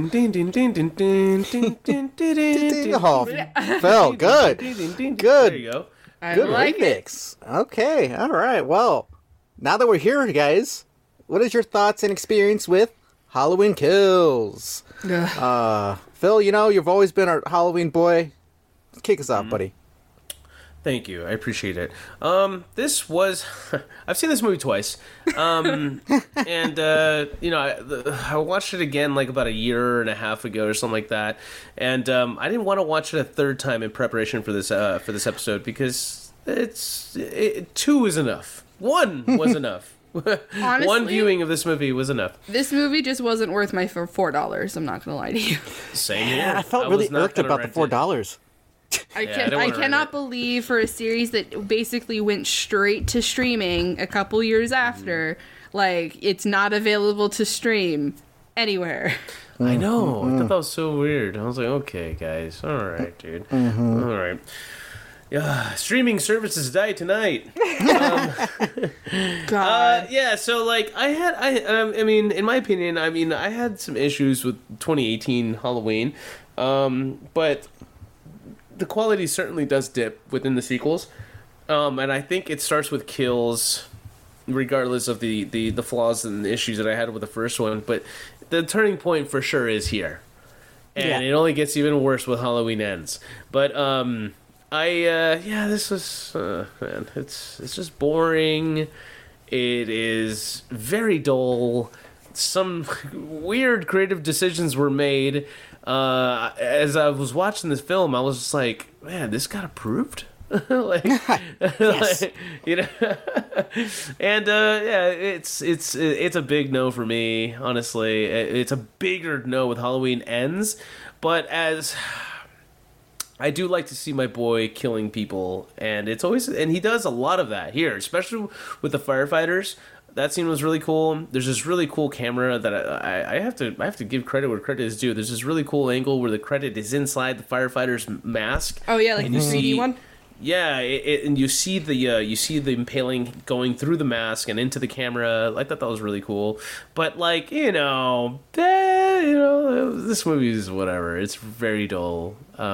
Oh, Phil, good. Good. There you go. I Good like it. remix. Okay, all right. Well, now that we're here, guys, what is your thoughts and experience with Halloween Kills? Phil, you know, you've always been our Halloween boy. Kick us off, buddy. Thank you. I appreciate it. This was... I've seen this movie twice. And, you know, I watched it again like about a year and a half ago or something like that. And I didn't want to watch it a third time in preparation for this episode because two is enough. One was enough. Honestly, one viewing of this movie was enough. This movie just wasn't worth my $4. I'm not gonna lie to you. Same here. Yeah, I felt really irked about the $4. I didn't wanna cannot rent it. believe for a series that basically went straight to streaming a couple years after, like it's not available to stream anywhere. I know. I thought that was so weird. I was like, okay, guys. All right, dude. All right. Yeah, streaming services die tonight. God. Yeah, so like I mean, in my opinion, I had some issues with 2018 Halloween, but the quality certainly does dip within the sequels, and I think it starts with kills, regardless of the flaws and the issues that I had with the first one. But the turning point for sure is here, and it only gets even worse with Halloween Ends. But this was man, it's just boring. It is very dull. Some weird creative decisions were made. As I was watching this film, I was just like, man, this got approved? like, you know, and it's a big no for me, honestly. It's a bigger no with Halloween Ends, but as I do like to see my boy killing people, and he does a lot of that here, especially with the firefighters. That scene was really cool. There's this really cool camera that I have to give credit where credit is due. There's this really cool angle where the credit is inside the firefighter's mask. Oh yeah, like and the you 3D see, one. Yeah, and you see the impaling going through the mask and into the camera. I thought that was really cool. But like this movie is whatever. It's very dull.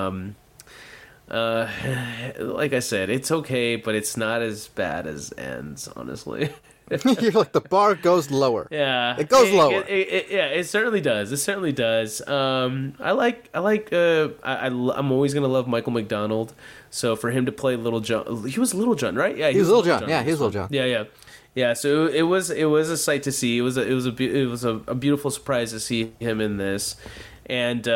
Like I said, it's okay, but it's not as bad as Ends, honestly. You're like, the bar goes lower. Yeah, it goes lower. It certainly does. It certainly does. I'm always gonna love Michael McDonald. So for him to play Little John, he was Little John, right? Yeah, he was Little John. Yeah, he was Little John. Yeah. So it was a sight to see. It was a beautiful surprise to see him in this, and.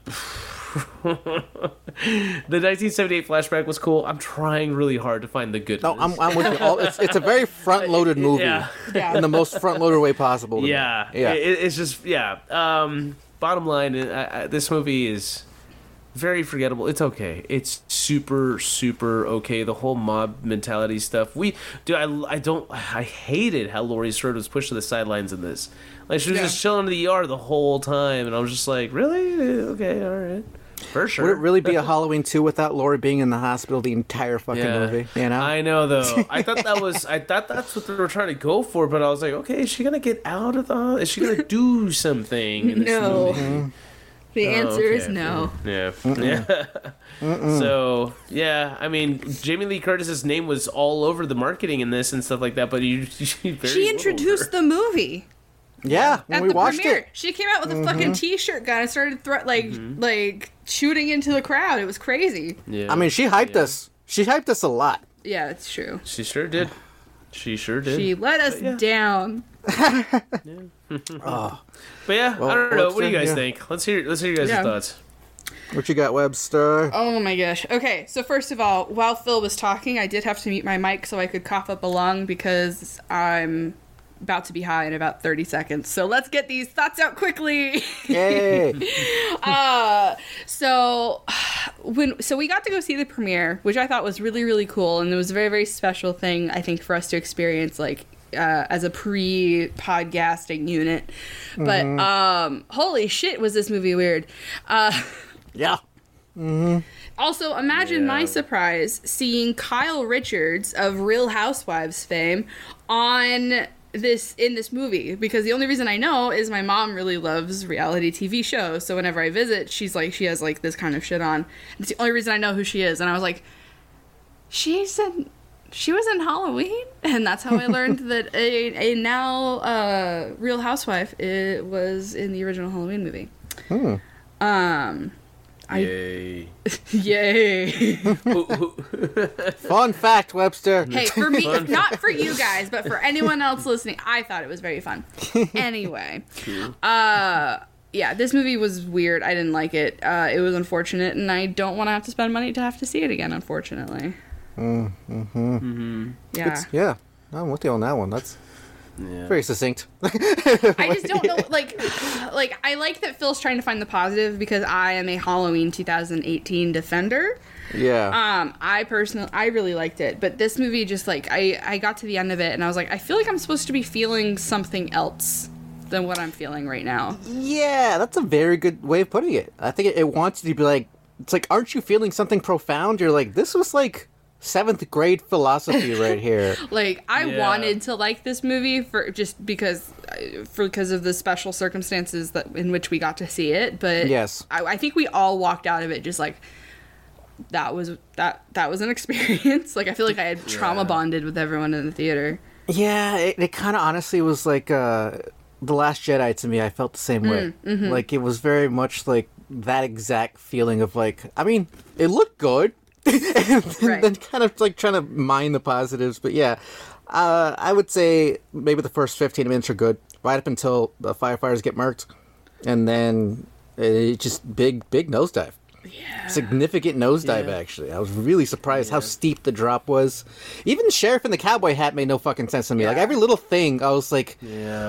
The 1978 flashback was cool. I'm trying really hard to find the good. No, I'm with you. It's a very front-loaded movie, in the most front-loaded way possible. Yeah. It's just bottom line, this movie is very forgettable. It's okay. It's super, super okay. The whole mob mentality stuff. I hated how Laurie Strode was pushed to the sidelines in this. Like she was just chilling in the ER the whole time, and I was just like, really? Okay, all right. For sure. Would it really be a Halloween 2 without Laurie being in the hospital the entire fucking movie? You know? I know though. I thought that's what they were trying to go for, but I was like, okay, is she gonna get out of the? Is she gonna do something in this movie? No. The answer is no. Yeah. So I mean, Jamie Lee Curtis's name was all over the marketing in this and stuff like that, but she introduced the movie. Yeah, when we watched premiere. it, she came out with a fucking T-shirt gun and started like shooting into the crowd. It was crazy. Yeah. I mean, she hyped us. She hyped us a lot. Yeah, it's true. She sure did. She let us down. But yeah, I don't know. What do you guys think? Let's hear your guys' thoughts. What you got, Webster? Oh my gosh. Okay, so first of all, while Phil was talking, I did have to mute my mic so I could cough up a lung because I'm about to be high in about 30 seconds. So let's get these thoughts out quickly. Yay! So we got to go see the premiere, which I thought was really, really cool, and it was a very, very special thing, I think, for us to experience, like, as a pre-podcasting unit. But holy shit, was this movie weird. Yeah. Also, imagine my surprise seeing Kyle Richards of Real Housewives fame in this movie, because the only reason I know is my mom really loves reality TV shows, so whenever I visit, she has like this kind of shit on. It's the only reason I know who she is, and I was like, she was in Halloween, and that's how I learned that a now Real Housewife was in the original Halloween movie. Yay. Yay. Fun fact, Webster. Hey, for me, not for you guys, but for anyone else listening, I thought it was very fun. Anyway, yeah, this movie was weird. I didn't like it. It was unfortunate, and I don't want to have to spend money to have to see it again, unfortunately. Yeah. Yeah, I'm with you on that one. That's very succinct. I just don't know, like, I like that Phil's trying to find the positive because I am a Halloween 2018 defender. Yeah. I really liked it, but this movie just, like, I got to the end of it and I was like, I feel like I'm supposed to be feeling something else than what I'm feeling right now. Yeah, that's a very good way of putting it. I think it wants you to be like, it's like, aren't you feeling something profound? You're like, this was like 7th grade philosophy right here. Like, I wanted to like this movie because of the special circumstances in which we got to see it, but yes, I think we all walked out of it just like, that was an experience. Like, I feel like I had trauma bonded with everyone in the theater. Yeah, it kind of honestly was like The Last Jedi to me. I felt the same way. Like, it was very much like that exact feeling of like, I mean, it looked good. and then kind of like trying to mine the positives. But yeah, I would say maybe the first 15 minutes are good, right up until the firefighters get murked. And then it just big nosedive. Yeah. Significant nosedive, actually. I was really surprised how steep the drop was. Even the sheriff in the cowboy hat made no fucking sense to me. Like, every little thing, I was like,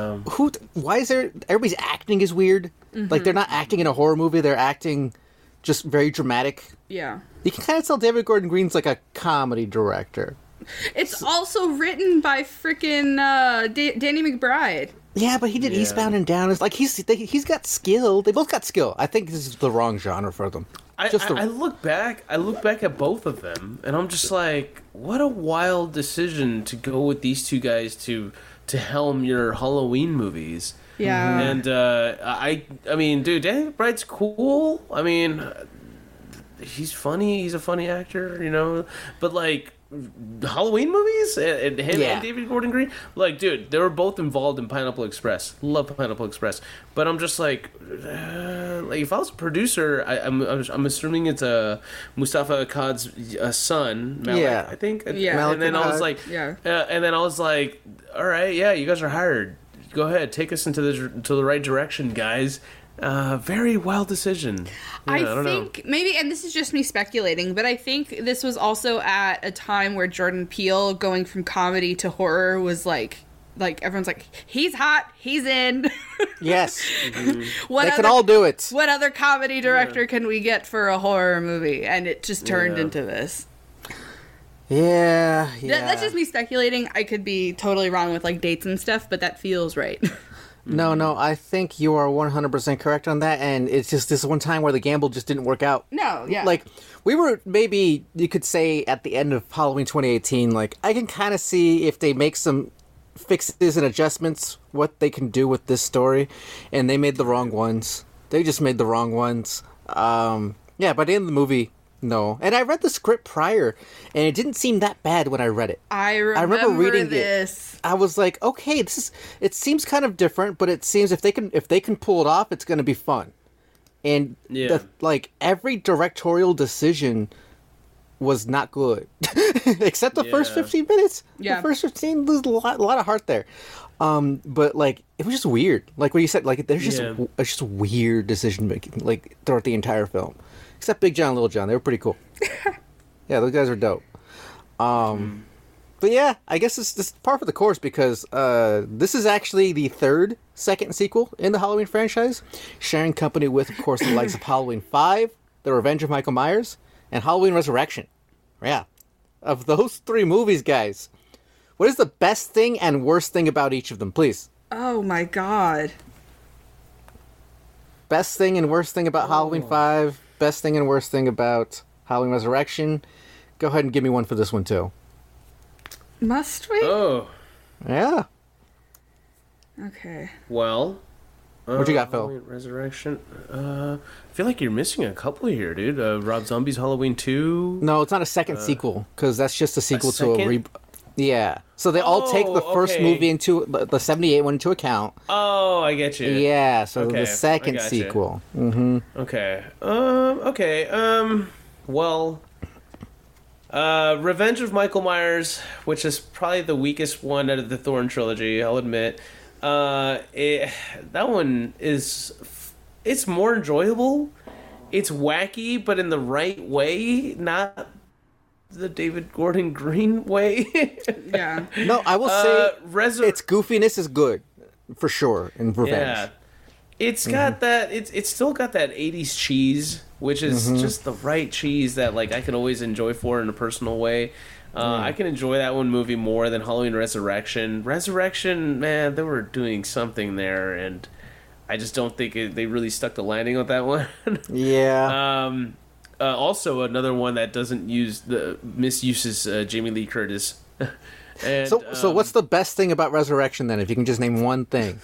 why is there... Everybody's acting is weird. Like, they're not acting in a horror movie. They're acting just very dramatic. Yeah. You can kind of tell David Gordon Green's like a comedy director. It's also written by frickin' Danny McBride. Yeah, but he did Eastbound and Down. It's like he's got skill. They both got skill. I think this is the wrong genre for them. I look back at both of them, and I'm just like, what a wild decision to go with these two guys to helm your Halloween movies. Yeah. And I mean, dude, Danny McBride's cool. I mean, he's funny. He's a funny actor, you know. But like, Halloween movies and him and David Gordon Green, like, dude, they were both involved in Pineapple Express. Love Pineapple Express. But I'm just like if I was a producer, I'm assuming it's Mustafa Akkad's son, Malik, I think. Yeah. And then I was like, and then I was like, all right, yeah, you guys are hired. Go ahead, take us into the right direction, guys. Very wild decision. Yeah, I don't think maybe, and this is just me speculating, but I think this was also at a time where Jordan Peele going from comedy to horror was like everyone's like, he's hot, he's in. Yes. They can all do it. What other comedy director can we get for a horror movie? And it just turned into this. Yeah. That's just me speculating. I could be totally wrong with like dates and stuff, but that feels right. No, I think you are 100% correct on that, and it's just this one time where the gamble just didn't work out. No, yeah. Like, we were, maybe, you could say, at the end of Halloween 2018, like, I can kind of see if they make some fixes and adjustments, what they can do with this story, and they made the wrong ones. They just made the wrong ones. Yeah, by the end of the movie, no. And I read the script prior, and it didn't seem that bad when I read it. I remember reading this. I was like, okay, it seems kind of different, but it seems if they can pull it off, it's going to be fun. And like every directorial decision was not good, except the first 15 minutes. Yeah, the first 15, there's a lot of heart there. But like, it was just weird. Like what you said, like there's just Yeah. it's just weird decision making, like throughout the entire film, except Big John and Little John. They were pretty cool. Yeah, those guys were dope. But yeah, I guess this is par for the course because this is actually the second sequel in the Halloween franchise, sharing company with, of course, the likes of Halloween 5, The Revenge of Michael Myers, and Halloween Resurrection. Yeah. Of those 3 movies, guys, what is the best thing and worst thing about each of them, please? Oh my god. Best thing and worst thing about Halloween 5, best thing and worst thing about Halloween Resurrection. Go ahead and give me one for this one, too. Must we? Oh, Yeah. Okay. well. What you got, Phil? Halloween Resurrection. I feel like you're missing a couple here, dude. Rob Zombie's Halloween 2. No, it's not a second sequel, because that's just a sequel to a second? Yeah. So they all take the first okay. movie into the 78 one into account. Oh, I get you. Yeah, so Okay, the second I gotcha. sequel. Okay. Well, Revenge of Michael Myers, which is probably the weakest one out of the Thorn trilogy, I'll admit. That one it's more enjoyable. It's wacky, but in the right way, not the David Gordon Green way. Yeah. No, I will say Resur- its goofiness is good, for sure, in Revenge. Yeah. It's got that. It's still got that 80s cheese, which is just the right cheese that like I can always enjoy for in a personal way. I can enjoy that one movie more than Halloween Resurrection. Resurrection, man, they were doing something there, and I just don't think they really stuck the landing with that one. Yeah. Also, another one that doesn't misuses Jamie Lee Curtis. And, so what's the best thing about Resurrection, then, if you can just name one thing?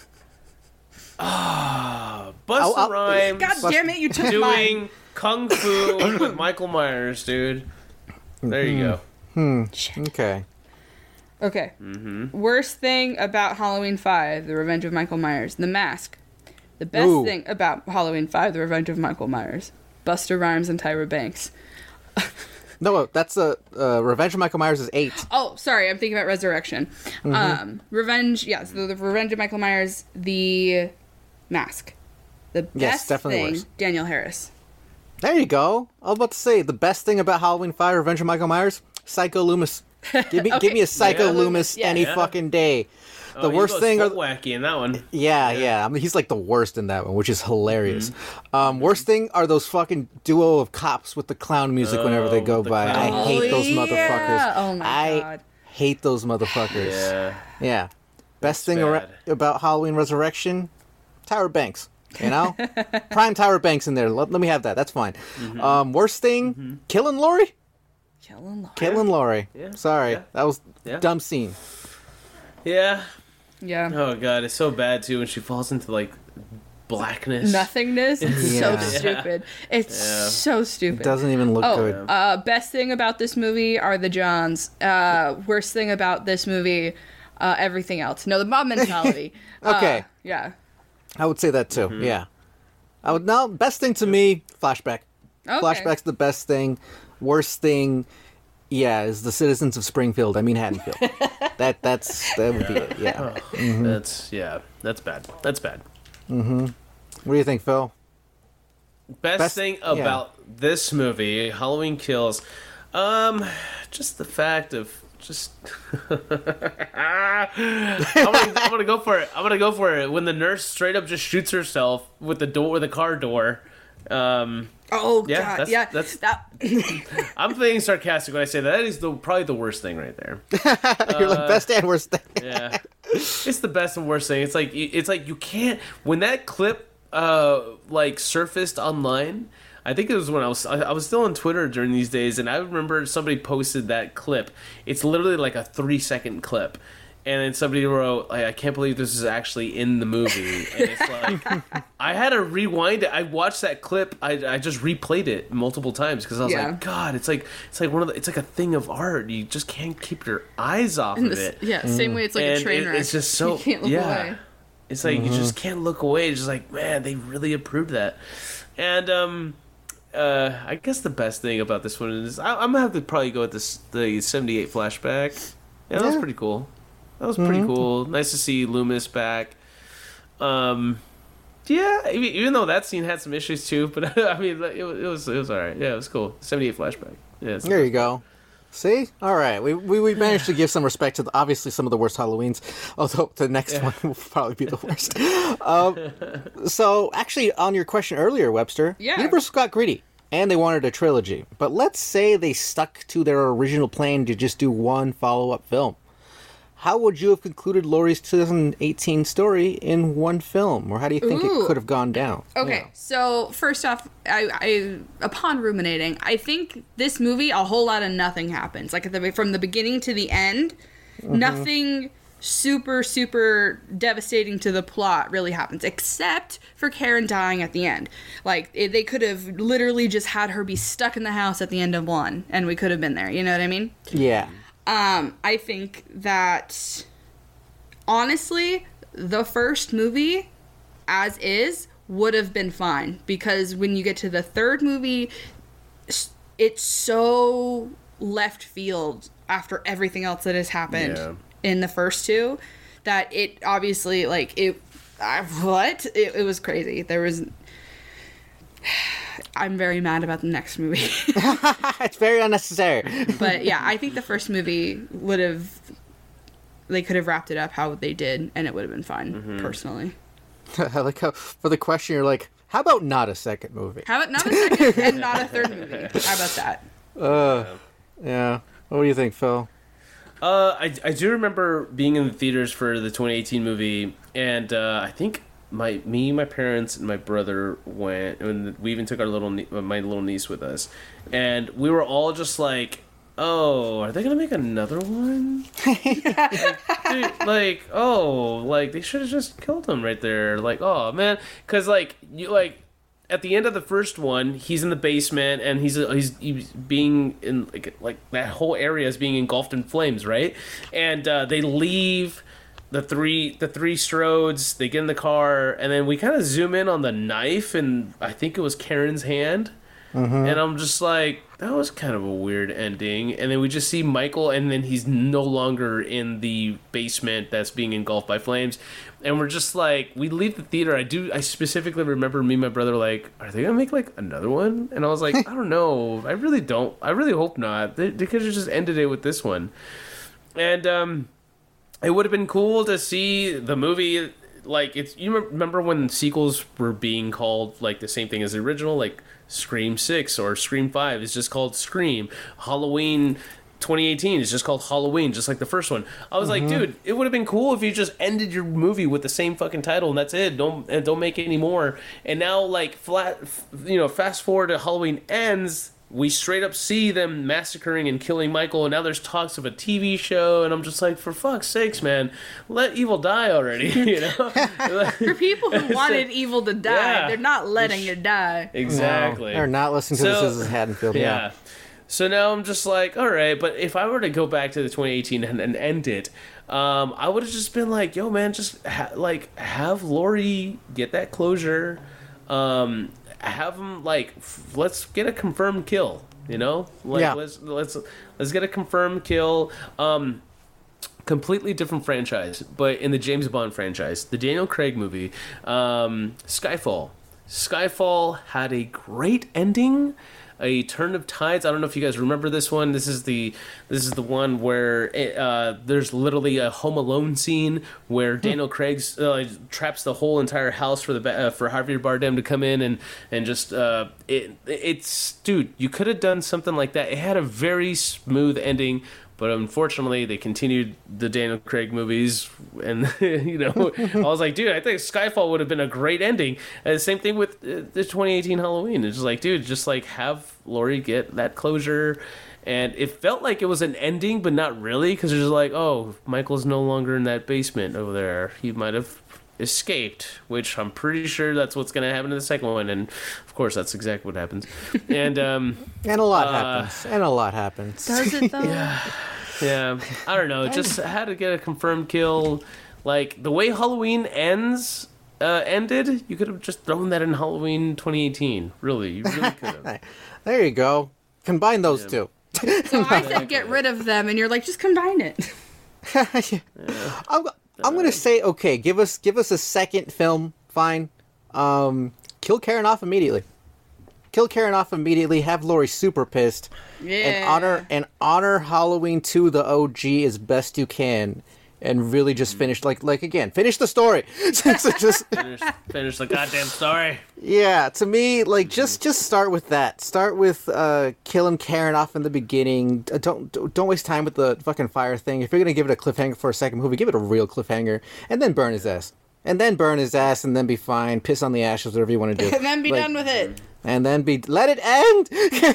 Busta Rhymes God damn it, you took mine. doing kung fu with Michael Myers, dude. There you go. Okay. Okay. Worst thing about Halloween 5, The Revenge of Michael Myers, The Mask. The best Ooh. thing about Halloween 5, The Revenge of Michael Myers, Busta Rhymes and Tyra Banks. No, that's Revenge of Michael Myers is 8. Oh, sorry, I'm thinking about Resurrection. Revenge, yes, the Revenge of Michael Myers, The Mask. The best Yes, definitely thing, worse. Daniel Harris. There you go. I was about to say, the best thing about Halloween 5, Revenge of Michael Myers, Psycho Loomis. Give me a Psycho Yeah. Loomis Yeah. any Yeah. fucking day. The He worst goes thing... full wacky in that one. Yeah. I mean, he's like the worst in that one, which is hilarious. Worst thing are those fucking duo of cops with the clown music whenever they go the by. clown. I hate those yeah. motherfuckers. Oh my I God. hate those motherfuckers. Yeah. Yeah. Best thing bad. about Halloween Resurrection, Tyra Banks. You know? Prime Tyra Banks in there. Let me have that. That's fine. Worst thing, killing Laurie? Killing Laurie. Yeah. Sorry. Yeah. That was Yeah. dumb scene. Yeah. Yeah. Oh god, it's so bad too when she falls into like blackness. Nothingness. It's Yeah. so stupid. It's so stupid. It doesn't even look Oh, good. best thing about this movie are the Johns. Worst thing about this movie, everything else. No, the mob mentality. Okay. Yeah. I would say that too. Yeah. Best thing to me, flashback. Okay. Flashback's the best thing. Worst thing, is the citizens of Springfield. I mean Haddonfield. that would be it. Yeah. That's bad. That's bad. What do you think, Phil? Best thing about this movie, Halloween Kills, just the fact of just I'm gonna go for it. I'm gonna go for it. When the nurse straight up just shoots herself with the car door. Oh Yeah, God. that's- that. I'm being sarcastic when I say that. That is probably the worst thing right there. You're like best and worst thing. Yeah, it's the best and worst thing. It's like you can't when that clip like surfaced online. I think it was when I was still on Twitter during these days, and I remember somebody posted that clip. It's literally like a 3-second clip, and then somebody wrote, like, "I can't believe this is actually in the movie." And it's like I had to rewind it. I watched that clip. I just replayed it multiple times because I was like, God, it's like it's like a thing of art. You just can't keep your eyes off of it. Yeah, same way it's like a And train wreck. it's just so you can't look away. It's like you just can't look away. It's just like, man, they really approved that. And I guess the best thing about this one is I'm gonna have to probably go with the 78 flashback. Yeah, that was pretty cool. That was pretty cool. Nice to see Loomis back. Yeah, even though that scene had some issues too, but I mean, it was all right. Yeah, it was cool. 78 flashback. Yeah, There you go. See? All right. We managed to give some respect to obviously some of the worst Halloweens, although the next one will probably be the worst. So, actually, on your question earlier, Webster, Yeah. Universal got greedy, and they wanted a trilogy. But let's say they stuck to their original plan to just do one follow-up film. How would you have concluded Laurie's 2018 story in one film? Or how do you think it could have gone down? Okay, so first off, I upon ruminating, I think this movie, a whole lot of nothing happens. Like from the beginning to the end, nothing super devastating to the plot really happens, except for Karen dying at the end. Like they could have literally just had her be stuck in the house at the end of one, and we could have been there. You know what I mean? Yeah. I think that, honestly, the first movie, as is, would have been fine. Because when you get to the third movie, it's so left field after everything else that has happened in the first two, that it obviously, like, it was crazy. There was... I'm very mad about the next movie. It's very unnecessary. But yeah, I think the first movie they could have wrapped it up how they did, and it would have been fine, personally. I like how, for the question, you're like, how about not a second movie? How about not a second and not a third movie? How about that? Yeah. What do you think, Phil? I do remember being in the theaters for the 2018 movie, and I think my parents, and my brother went, and we even took our my little niece with us, and we were all just like, "Oh, are they gonna make another one?" like they should have just killed him right there. Like, oh man, because at the end of the first one, he's in the basement and he's being in like that whole area is being engulfed in flames, right? And they leave. The three Strodes, they get in the car, and then we kind of zoom in on the knife, and I think it was Karen's hand. And I'm just like, that was kind of a weird ending. And then we just see Michael, and then he's no longer in the basement that's being engulfed by flames. And we're just like, we leave the theater. I specifically remember me and my brother like, are they gonna make like another one? And I was like, I don't know. I really don't. I really hope not. They could have just ended it with this one. And it would have been cool to see the movie, like, you remember when sequels were being called, like, the same thing as the original, like, Scream 6 or Scream 5 is just called Scream. Halloween 2018 is just called Halloween, just like the first one. I was like, dude, it would have been cool if you just ended your movie with the same fucking title and that's it. Don't make any more. And now, like, fast forward to Halloween Ends, we straight up see them massacring and killing Michael, and now there's talks of a TV show, and I'm just like, for fuck's sakes, man, let evil die already, you know? For people who wanted evil to die, they're not letting it die. Exactly. No, they're not listening to this as Haddonfield. Yeah. So now I'm just like, all right, but if I were to go back to the 2018 and end it, I would have just been like, yo, man, just have Laurie get that closure. Have him let's get a confirmed kill, you know? Let's get a confirmed kill. Completely different franchise, but in the James Bond franchise, the Daniel Craig movie, Skyfall. Skyfall had a great ending. A Turn of Tides. I don't know if you guys remember this one. This is the one where there's literally a Home Alone scene where Daniel Craig traps the whole entire house for Javier Bardem to come in and just it's dude. You could have done something like that. It had a very smooth ending. But unfortunately, they continued the Daniel Craig movies, and I was like, dude, I think Skyfall would have been a great ending. And the same thing with the 2018 Halloween. It's just like, dude, just like have Laurie get that closure, and it felt like it was an ending, but not really, because it's just like, oh, Michael's no longer in that basement over there. He might have escaped, which I'm pretty sure that's what's going to happen in the second one, and of course that's exactly what happens. And and a lot happens. And a lot happens. Does it though? Yeah. I don't know. Just had to get a confirmed kill. Like the way Halloween ended, you could have just thrown that in Halloween 2018. Really, you really could have. There you go. Combine those two. So I said get rid of them, and you're like, just combine it. I'm gonna say okay. Give us a second film. Fine. Kill Karen off immediately. Kill Karen off immediately. Have Laurie super pissed. Yeah. And honor Halloween 2 the OG as best you can. And really just finish finish the story. So just Finish the goddamn story. yeah, to me, like just start with that. Start with killing Karen off in the beginning. Don't waste time with the fucking fire thing. If you're gonna give it a cliffhanger for a second movie, give it a real cliffhanger, and then burn his ass. And then burn his ass, and then be fine. Piss on the ashes, whatever you want to do. And then be done with it. And then let it end.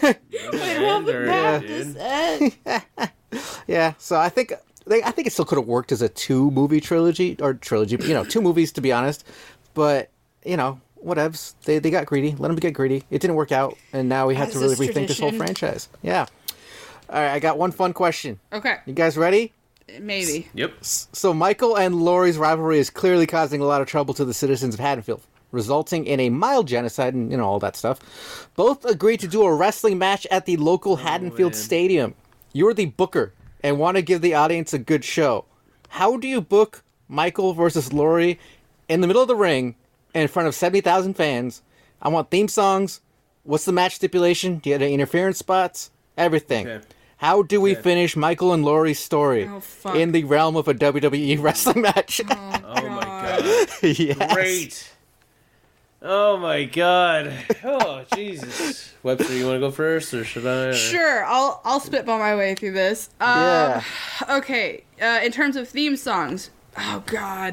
Yeah. So I think it still could have worked as a 2-movie trilogy. 2 movies to be honest. But whatevs. They got greedy. Let them get greedy. It didn't work out, and now we have to really rethink this whole franchise. Yeah. All right, I got one fun question. Okay. You guys ready? Maybe. Yep. So Michael and Laurie's rivalry is clearly causing a lot of trouble to the citizens of Haddonfield, resulting in a mild genocide and all that stuff. Both agreed to do a wrestling match at the local Haddonfield Stadium. You're the booker and want to give the audience a good show. How do you book Michael versus Laurie in the middle of the ring in front of 70,000 fans? I want theme songs. What's the match stipulation? Do you have any interference spots? Everything. Okay. How do we finish Michael and Laurie's story in the realm of a WWE wrestling match? Oh my god. Yes. Great. Oh my god. Oh Jesus. Webster, you want to go first, or should I? Sure, I'll spitball my way through this. Yeah. Okay. In terms of theme songs, oh god.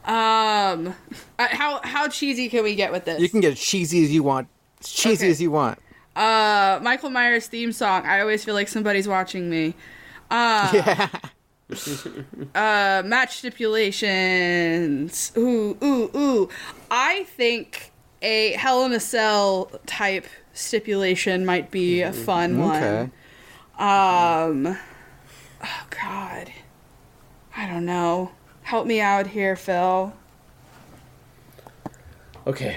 How cheesy can we get with this? You can get as cheesy as you want. As cheesy as you want. Michael Myers theme song. I always feel like somebody's watching me. Match stipulations. Ooh. I think a Hell in a Cell type stipulation might be a fun one. Oh God. I don't know. Help me out here, Phil. Okay.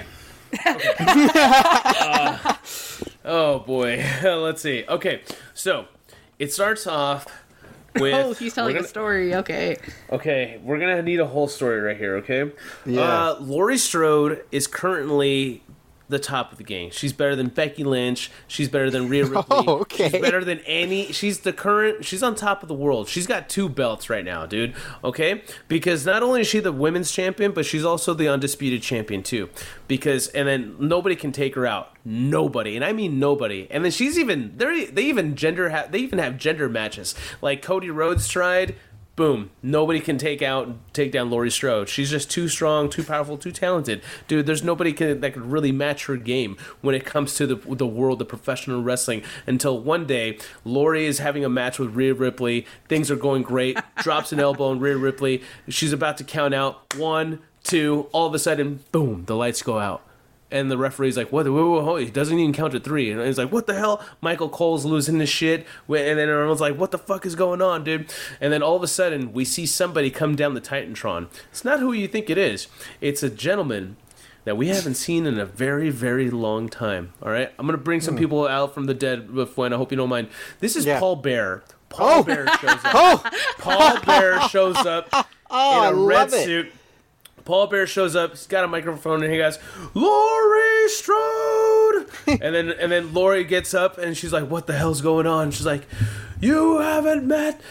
Oh boy. Let's see. Okay. So it starts off with. Oh, he's telling a story. Okay. Okay, we're gonna need a whole story right here. Okay. Yeah. Laurie Strode is currently the top of the game. She's better than Becky Lynch. She's better than Rhea Ripley. Oh, okay. She's better than Annie. She's on top of the world. She's got 2 belts right now, dude. Okay? Because not only is she the women's champion, but she's also the undisputed champion too. And then nobody can take her out. Nobody. And I mean nobody. And then they even have gender matches. Like Cody Rhodes tried. Boom. Nobody can take down Laurie Strode. She's just too strong, too powerful, too talented. Dude, there's nobody that could really match her game when it comes to the world of professional wrestling, until one day Laurie is having a match with Rhea Ripley. Things are going great. Drops an elbow on Rhea Ripley. She's about to count out 1, 2. All of a sudden, boom, the lights go out. And the referee's like, what? Whoa, he doesn't even count to 3. And he's like, what the hell? Michael Cole's losing his shit. And then everyone's like, what the fuck is going on, dude? And then all of a sudden, we see somebody come down the Titantron. It's not who you think it is. It's a gentleman that we haven't seen in a very, very long time. All right? I'm going to bring some people out from the dead, Fuen. I hope you don't mind. This is Paul Bear. Paul Bear shows up. Paul Bear shows up in a red suit. Paul Bear shows up. He's got a microphone, and he goes, "Laurie Strode," and then Laurie gets up, and she's like, "What the hell's going on?" She's like, "You don't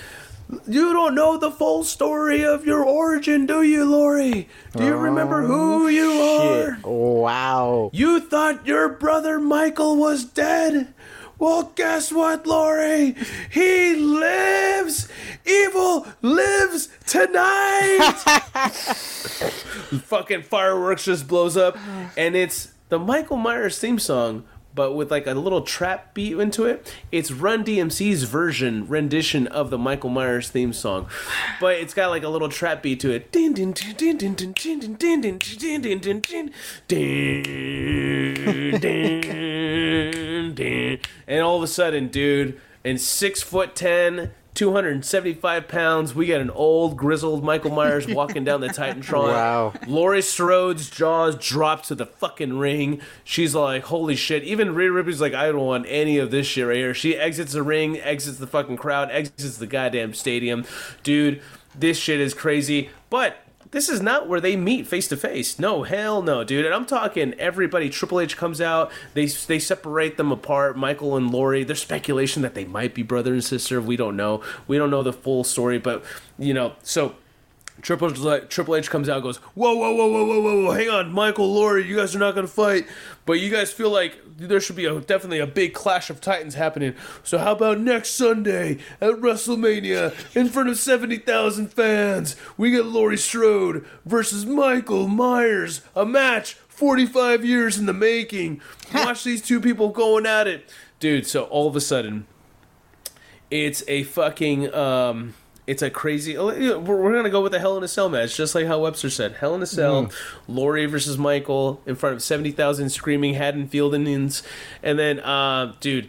know the full story of your origin, do you, Laurie? Do you remember who you are? Wow. You thought your brother Michael was dead? Well, guess what, Laurie? He lives! Evil lives tonight!" Fucking fireworks just blows up. And it's the Michael Myers theme song, but with like a little trap beat into it. It's Run DMC's rendition of the Michael Myers theme song, but it's got like a little trap beat to it. And all of a sudden, dude, in 6'10", 275 pounds, we got an old grizzled Michael Myers walking down the Titantron. Wow. Laurie Strode's jaws drop to the fucking ring. She's like, holy shit. Even Rhea Ripley's like, I don't want any of this shit right here. She exits the ring, exits the fucking crowd, exits the goddamn stadium. Dude, This shit is crazy. But this is not where they meet face to face. No, hell no, dude. And I'm talking everybody. Triple H comes out. They separate them apart. Michael and Laurie. There's speculation that they might be brother and sister. We don't know. We don't know the full story. But, so Triple H comes out and goes, whoa, hang on, Michael, Laurie, you guys are not going to fight, but you guys feel like there should be definitely a big clash of titans happening, so how about next Sunday at WrestleMania in front of 70,000 fans, we get Laurie Strode versus Michael Myers, a match 45 years in the making. Watch these two people going at it. Dude, so all of a sudden, it's a fucking... it's a crazy... We're going to go with a Hell in a Cell match, just like how Webster said. Hell in a Cell, Laurie versus Michael in front of 70,000 screaming Haddonfield Indians. And then, dude,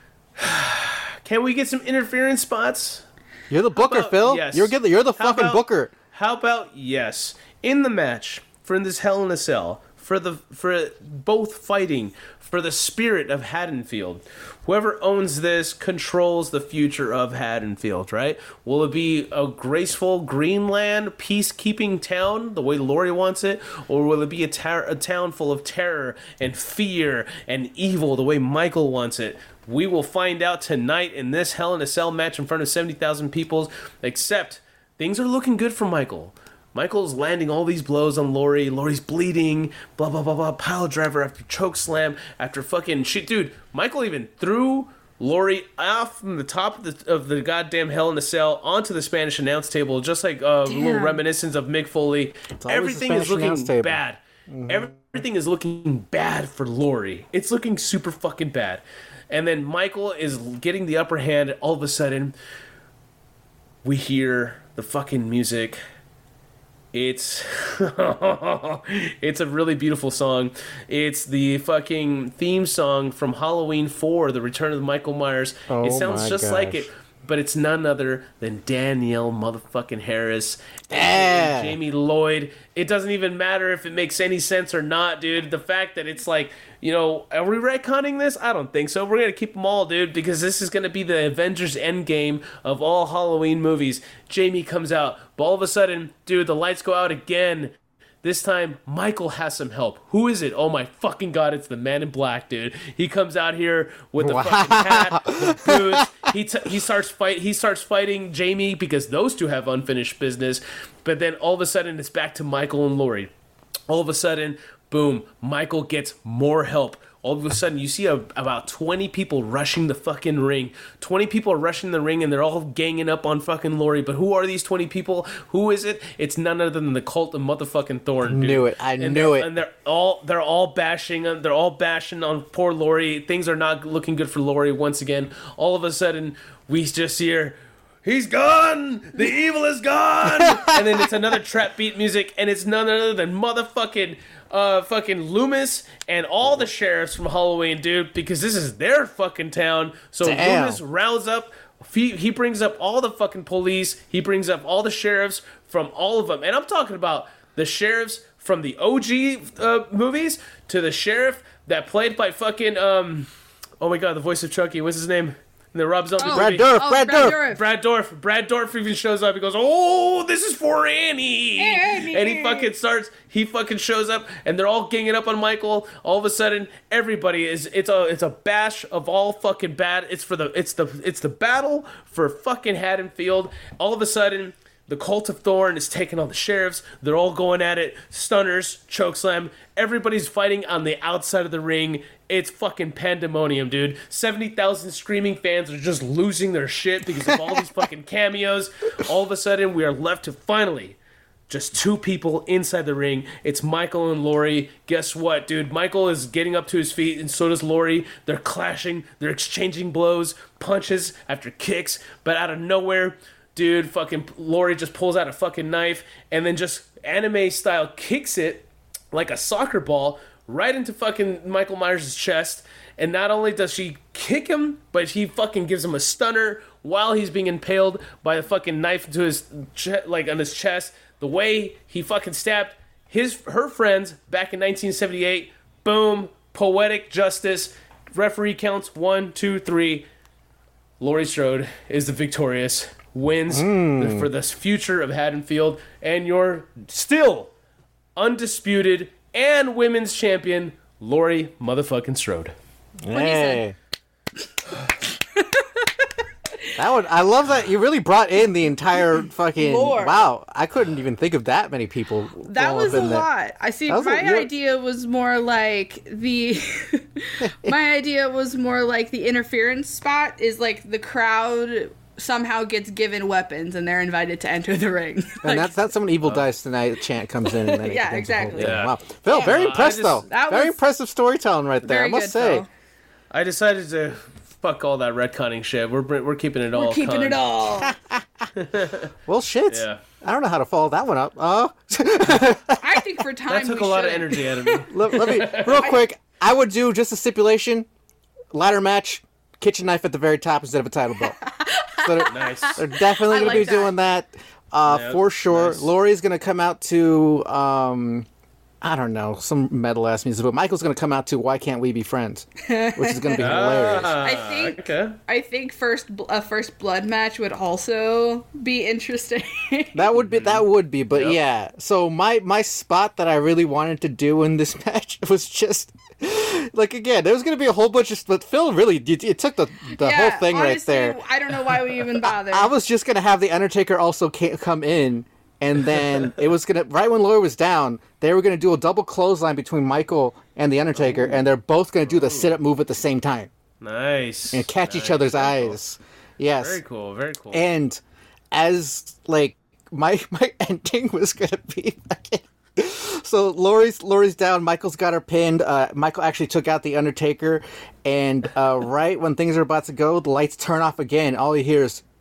can we get some interference spots? You're the booker, Phil. Yes. You're the fucking booker. How about, yes, in the match, for this Hell in a Cell, for both fighting for the spirit of Haddonfield. Whoever owns this controls the future of Haddonfield, right? Will it be a graceful Greenland peacekeeping town, the way Laurie wants it? Or will it be a town full of terror and fear and evil, the way Michael wants it? We will find out tonight in this Hell in a Cell match in front of 70,000 people, except things are looking good for Michael. Michael's landing all these blows on Laurie. Laurie's bleeding. Blah, blah, blah, blah. Pile driver after choke slam. After fucking shit. Dude, Michael even threw Laurie off from the top of the goddamn Hell in a Cell onto the Spanish announce table. Just like a little reminiscence of Mick Foley. Everything is looking bad. Mm-hmm. Everything is looking bad for Laurie. It's looking super fucking bad. And then Michael is getting the upper hand. All of a sudden, we hear the fucking music. It's it's a really beautiful song. It's the fucking theme song from Halloween 4, The Return of Michael Myers. It sounds just like it, but it's none other than Danielle motherfucking Harris and Jamie Lloyd. It doesn't even matter if it makes any sense or not, dude. The fact that it's like, are we retconning this? I don't think so. We're going to keep them all, dude, because this is going to be the Avengers Endgame of all Halloween movies. Jamie comes out, but all of a sudden, dude, the lights go out again. This time, Michael has some help. Who is it? Oh my fucking god, it's the Man in Black, dude. He comes out here with the fucking hat, the boots. He starts fighting Jamie because those two have unfinished business. But then all of a sudden, it's back to Michael and Laurie. All of a sudden, boom, Michael gets more help. All of a sudden, you see about 20 people rushing the fucking ring. 20 people are rushing the ring, and they're all ganging up on fucking Laurie. But who are these 20 people? Who is it? It's none other than the Cult of motherfucking Thorn. Dude. I knew it. And they're all bashing on poor Laurie. Things are not looking good for Laurie once again. All of a sudden, we just hear, "He's gone! The evil is gone!" And then it's another trap beat music, and it's none other than motherfucking fucking Loomis and all the sheriffs from Halloween, dude, because this is their fucking town. So Loomis rounds up, he brings up all the fucking police, he brings up all the sheriffs from all of them, and I'm talking about the sheriffs from the OG movies to the sheriff that played by fucking oh my god, the voice of Chucky, what's his name? And the Rob Zombie movie. Brad Dourif. Brad Dourif even shows up. He goes, "Oh, this is for Annie." And he fucking shows up, and they're all ganging up on Michael. All of a sudden, everybody it's a bash of all fucking bad. It's the battle for fucking Haddonfield. All of a sudden, the Cult of Thorn is taking on the sheriffs. They're all going at it. Stunners, chokeslam. Everybody's fighting on the outside of the ring. It's fucking pandemonium, dude. 70,000 screaming fans are just losing their shit because of all these fucking cameos. All of a sudden, we are left to finally just two people inside the ring. It's Michael and Laurie. Guess what, dude? Michael is getting up to his feet, and so does Laurie. They're clashing. They're exchanging blows, punches after kicks. But out of nowhere, dude, fucking Laurie just pulls out a fucking knife and then just anime style kicks it like a soccer ball right into fucking Michael Myers' chest. And not only does she kick him, but he fucking gives him a stunner while he's being impaled by a fucking knife into his on his chest. The way he fucking stabbed her friends back in 1978. Boom, poetic justice. Referee counts 1, 2, 3. Laurie Strode is the victorious wins for the future of Haddonfield, and your still undisputed and women's champion, Laurie motherfucking Strode. Hey. That one, I love that you really brought in the entire fucking Lore. Wow, I couldn't even think of that many people. That all was up a in there. lot. I see. That was My you're- idea was more like the. My idea was more like the interference spot is like the crowd somehow gets given weapons and they're invited to enter the ring. And that's when Evil Dies Tonight chant comes in. And then it Yeah, becomes a whole exactly. thing. Yeah. Wow, Phil, very impressed I just- though. that Very was impressive storytelling right there. I Very must good, say. Phil. I decided to fuck all that retconning shit. We're keeping it all. We're keeping it all. Well, shit. Yeah. I don't know how to follow that one up. I think for time That took we a lot of should. energy out of me. let me real quick. I would do just a stipulation, ladder match, kitchen knife at the very top instead of a title belt. So Nice. they're definitely I going to be like that. doing that for sure. nice. Lori's going to come out to I don't know, some metal ass music, but Michael's going to come out to Why Can't We Be Friends, which is going to be hilarious. I think. Okay. I think a first blood match would also be interesting. That would be, but Yep. yeah. So my spot that I really wanted to do in this match was just like, again, there was going to be a whole bunch of, but Phil really it took the whole thing right honestly, there. I don't know why we even bothered. I was just gonna have the Undertaker also come in, and then it was gonna right when Laurie was down, they were gonna do a double clothesline between Michael and the Undertaker, and they're both gonna do the sit up move at the same time Nice. and catch each Nice. other's Very cool. eyes. Yes, Very cool. Very cool. and as like my ending was gonna be fucking. So Laurie's down. Michael's got her pinned. Michael actually took out the Undertaker, and right when things are about to go, the lights turn off again. All you hear is.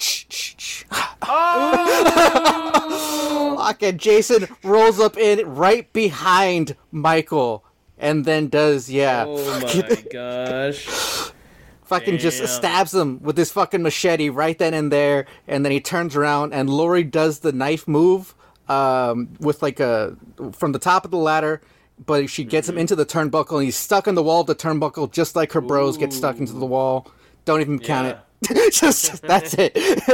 And Jason rolls up in right behind Michael, and then does Oh my gosh. fucking just Damn. stabs him with his fucking machete right then and there, and then he turns around and Laurie does the knife move with like a from the top of the ladder, but she gets him into the turnbuckle and he's stuck in the wall of the turnbuckle just like her bros get stuck into the wall. Don't even count it. Just that's it.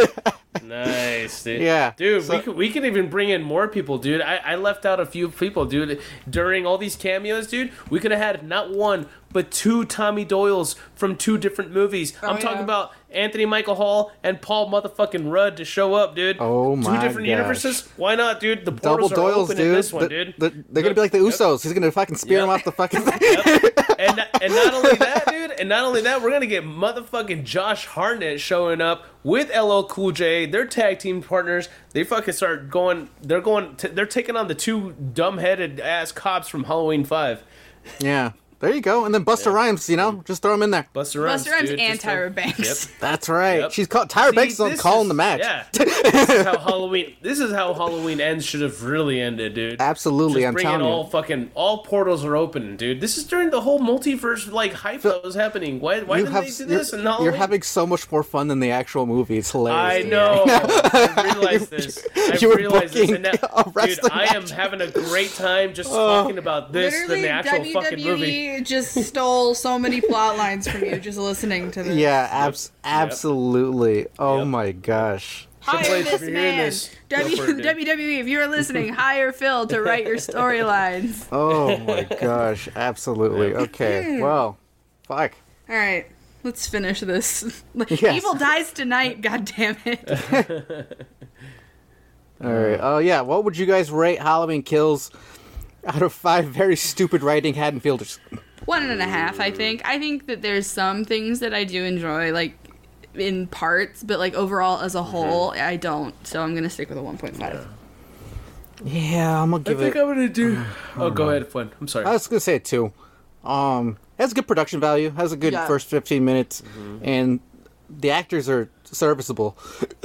Nice, dude. Yeah, Dude, so- we could even bring in more people, dude. I left out a few people, dude. During all these cameos, dude, we could have had not one, but two Tommy Doyles from two different movies. I'm talking about Anthony Michael Hall and Paul motherfucking Rudd to show up, dude. Oh my Two different gosh. universes? Why not, dude? The Double portals are Doyles, open dude. in this one, dude. They're gonna be like the Usos. He's gonna fucking spear him Yep. off the fucking thing. And not only that, dude, and not only that, we're gonna get motherfucking Josh Hartnett showing up with LL Cool J. They're tag team partners. They fucking start going. They're taking on the two dumb-headed ass cops from Halloween 5. Yeah, there you go. And then Buster Rhymes, just throw him in there. Buster Rhymes, Buster Rhymes dude, and just throw- Tyra Banks. Yep. That's right. Yep. She's called Tyra Banks is on this calling is- the match. Yeah, this is how Halloween. This is how Halloween ends should have really ended, dude. Absolutely, Just I'm bring in telling you. all portals are open, dude. This is during the whole multiverse hype that was happening. Why didn't they do this in Halloween? You're having so much more fun than the actual movie. It's hilarious. I know. I realized this. You were I realized this. booking And now, a dude, wrestling I am match. having a great time just talking about this than Literally, the actual fucking movie. WWE just stole so many plot lines from you just listening to this. Yeah, absolutely. Oh Yep. my gosh. Hire Triple H, this if you're hearing man. this, go for it, dude. WWE, if you're listening, hire Phil to write your storylines. Oh my gosh. Absolutely. Okay. Well, fuck. All right, let's finish this. Yes. Evil dies tonight. God damn it. All right. Oh yeah. What would you guys rate Halloween Kills out of 5 very stupid writing Haddonfielders? 1.5, I think. I think that there's some things that I do enjoy, like in parts, but like overall as a whole, I don't. So I'm gonna stick with a 1.5. Yeah, I'm gonna I give think it. I'm gonna do. Oh, go ahead, Flynn. I'm sorry. I was gonna say a 2. Has good production value. Has a good Yeah. first 15 minutes, and the actors are serviceable.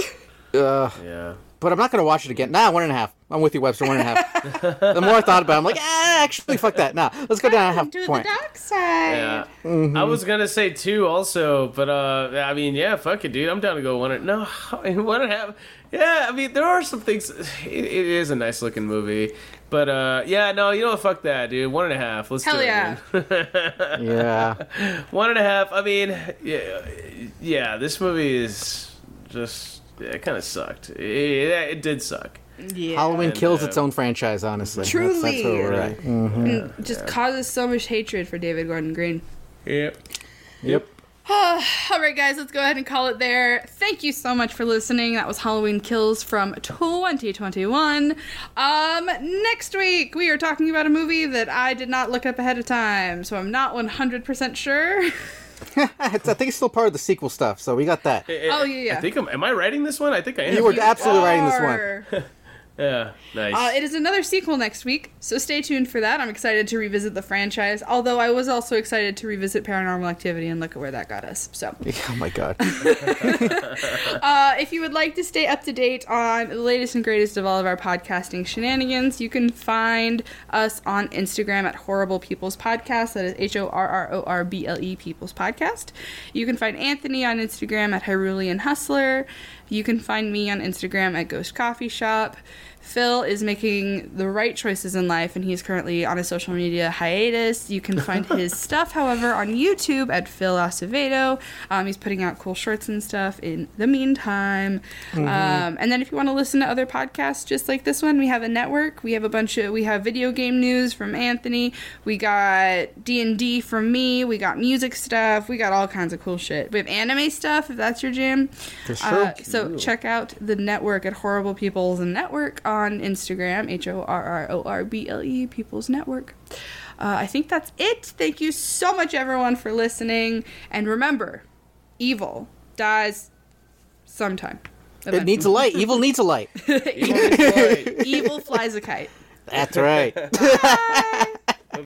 Yeah. But I'm not gonna watch it again. Nah, 1.5. I'm with you, Webster. 1.5. The more I thought about it, I'm like, actually, fuck that. Nah, let's go down a half Do point. the dark side. Yeah. Mm-hmm. I was gonna say 2 also, but I mean, yeah, fuck it, dude. I'm down to go 1. No, 1.5. Yeah, I mean, there are some things. It is a nice looking movie, but yeah, no, you know what? Fuck that, dude. 1.5. Let's Hell do it. yeah. Man. Yeah. 1.5. I mean, yeah, this movie is just it kind of sucked. It did suck. Yeah. Halloween kills its own franchise, honestly. That's Truly. where we're at. And just causes so much hatred for David Gordon Green. Yep. Yep. All right, guys, let's go ahead and call it there. Thank you so much for listening. That was Halloween Kills from 2021. Next week, we are talking about a movie that I did not look up ahead of time, so I'm not 100% sure. I think it's still part of the sequel stuff, so we got that. Oh, yeah. I think am I writing this one? I think I am. You were absolutely writing this Are. one. Yeah, nice. It is another sequel next week, so stay tuned for that. I'm excited to revisit the franchise, although I was also excited to revisit Paranormal Activity and look at where that got us. So, Oh my god. if you would like to stay up to date on the latest and greatest of all of our podcasting shenanigans, you can find us on Instagram at Horrible People's Podcast. That is HORRORBLE People's Podcast. You can find Anthony on Instagram at Hyrulean Hustler. You can find me on Instagram at Ghost Coffee Shop. Phil is making the right choices in life, and he's currently on a social media hiatus. You can find his stuff, however, on YouTube at Phil Acevedo. He's putting out cool shorts and stuff in the meantime. And then if you want to listen to other podcasts just like this one, we have a network. We have we have video game news from Anthony. We got D&D from me. We got music stuff. We got all kinds of cool shit. We have anime stuff, if that's your jam. For sure. So check out the network at Horrible People's Network on Instagram, HORRORBLE People's Network. I think that's it. Thank you so much, everyone, for listening. And remember, evil dies sometime. It needs a light. Evil needs a light. Evil flies a kite. That's right. Bye.